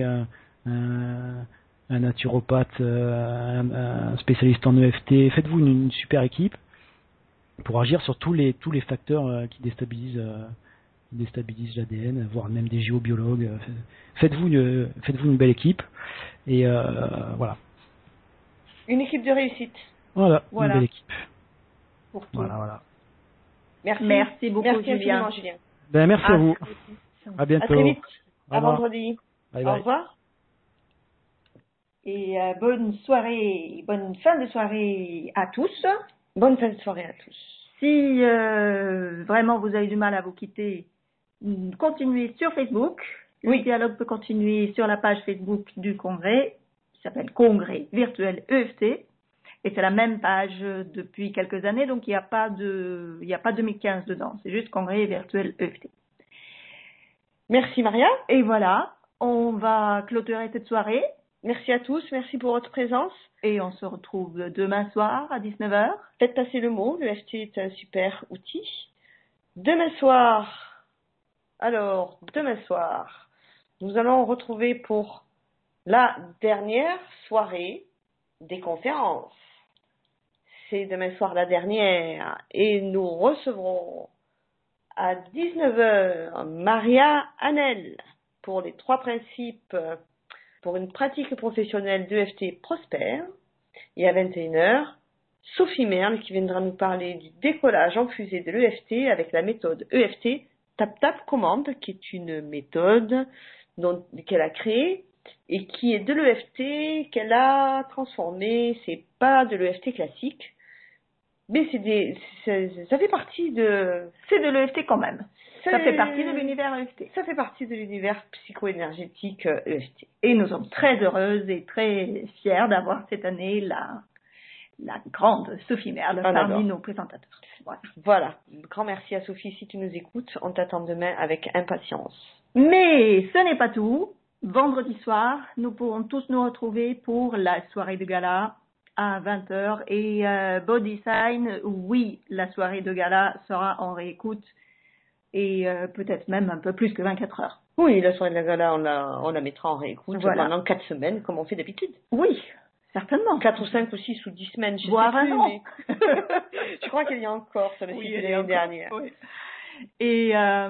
un naturopathe, un spécialiste en EFT. Faites-vous une super équipe pour agir sur tous les facteurs qui déstabilisent l'ADN, voire même des géobiologues. Faites-vous une belle équipe et voilà. Une équipe de réussite. Voilà, Voilà. une belle équipe. Pour tout. Voilà. Merci beaucoup, Merci Julien. infiniment, Julien. Ben, merci à vous. très vite. À bientôt. À très vite. Au À revoir. vendredi. Bye Au bye. revoir. Et bonne soirée, bonne fin de soirée à tous. Bonne fin de soirée à tous. Si vraiment vous avez du mal à vous quitter, continuez sur Facebook. Oui. Le dialogue peut continuer sur la page Facebook du congrès, qui s'appelle Congrès virtuel EFT. Et c'est la même page depuis quelques années, donc il n'y a pas 2015 dedans. C'est juste Congrès virtuel EFT. Merci Maria. Et voilà, on va clôturer cette soirée. Merci à tous. Merci pour votre présence. Et on se retrouve demain soir à 19h. Faites passer le mot. L'EFT est un super outil. Demain soir, nous allons retrouver pour la dernière soirée des conférences. C'est demain soir la dernière et nous recevrons à 19h Maria Hanel pour les 3 principes pour une pratique professionnelle d'EFT prospère, et à 21h Sophie Merle qui viendra nous parler du décollage en fusée de l'EFT avec la méthode EFT Tap Commande, qui est une méthode qu'elle a créée et qui est de l'EFT qu'elle a transformée. C'est pas de l'EFT classique, mais ça fait partie de... C'est de l'EFT quand même. Ça fait partie de l'univers EFT. Ça fait partie de l'univers psycho-énergétique EFT. Et nous sommes très heureuses et très fiers d'avoir cette année la grande Sophie Merle parmi nos présentateurs. Voilà. Grand merci à Sophie si tu nous écoutes. On t'attend demain avec impatience. Mais ce n'est pas tout. Vendredi soir, nous pourrons tous nous retrouver pour la soirée de gala à 20h. Et Body Sign, oui, la soirée de gala sera en réécoute. Et peut-être même un peu plus que 24 heures. Oui, la soirée de la gala, on la mettra en réécoute pendant 4 semaines, comme on fait d'habitude. Oui, certainement. 4 ou 5 ou 6 ou 10 semaines, je Voire sais plus, un an. mais... je crois qu'il y a encore sur le site de l'année dernière. Oui. Et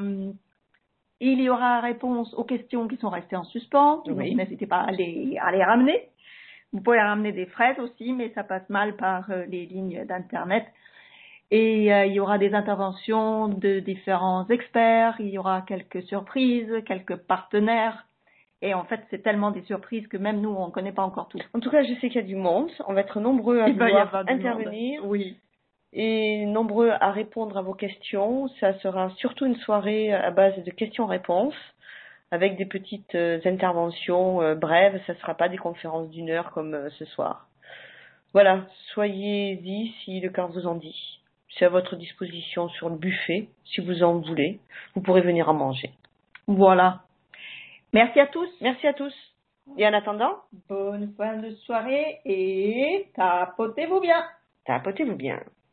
il y aura réponse aux questions qui sont restées en suspens. Oui. Donc n'hésitez pas à les ramener. Vous pouvez ramener des fraises aussi, mais ça passe mal par les lignes d'Internet. Et il y aura des interventions de différents experts, il y aura quelques surprises, quelques partenaires. Et en fait, c'est tellement des surprises que même nous, on ne connaît pas encore tout. En tout cas, je sais qu'il y a du monde. On va être nombreux à vouloir intervenir. Oui. Et nombreux à répondre à vos questions. Ça sera surtout une soirée à base de questions-réponses avec des petites interventions brèves. Ça ne sera pas des conférences d'1 heure comme ce soir. Voilà, soyez-y si le cœur vous en dit. C'est à votre disposition sur le buffet, si vous en voulez. Vous pourrez venir en manger. Voilà. Merci à tous. Merci à tous. Et en attendant, bonne fin de soirée et tapotez-vous bien. Tapotez-vous bien.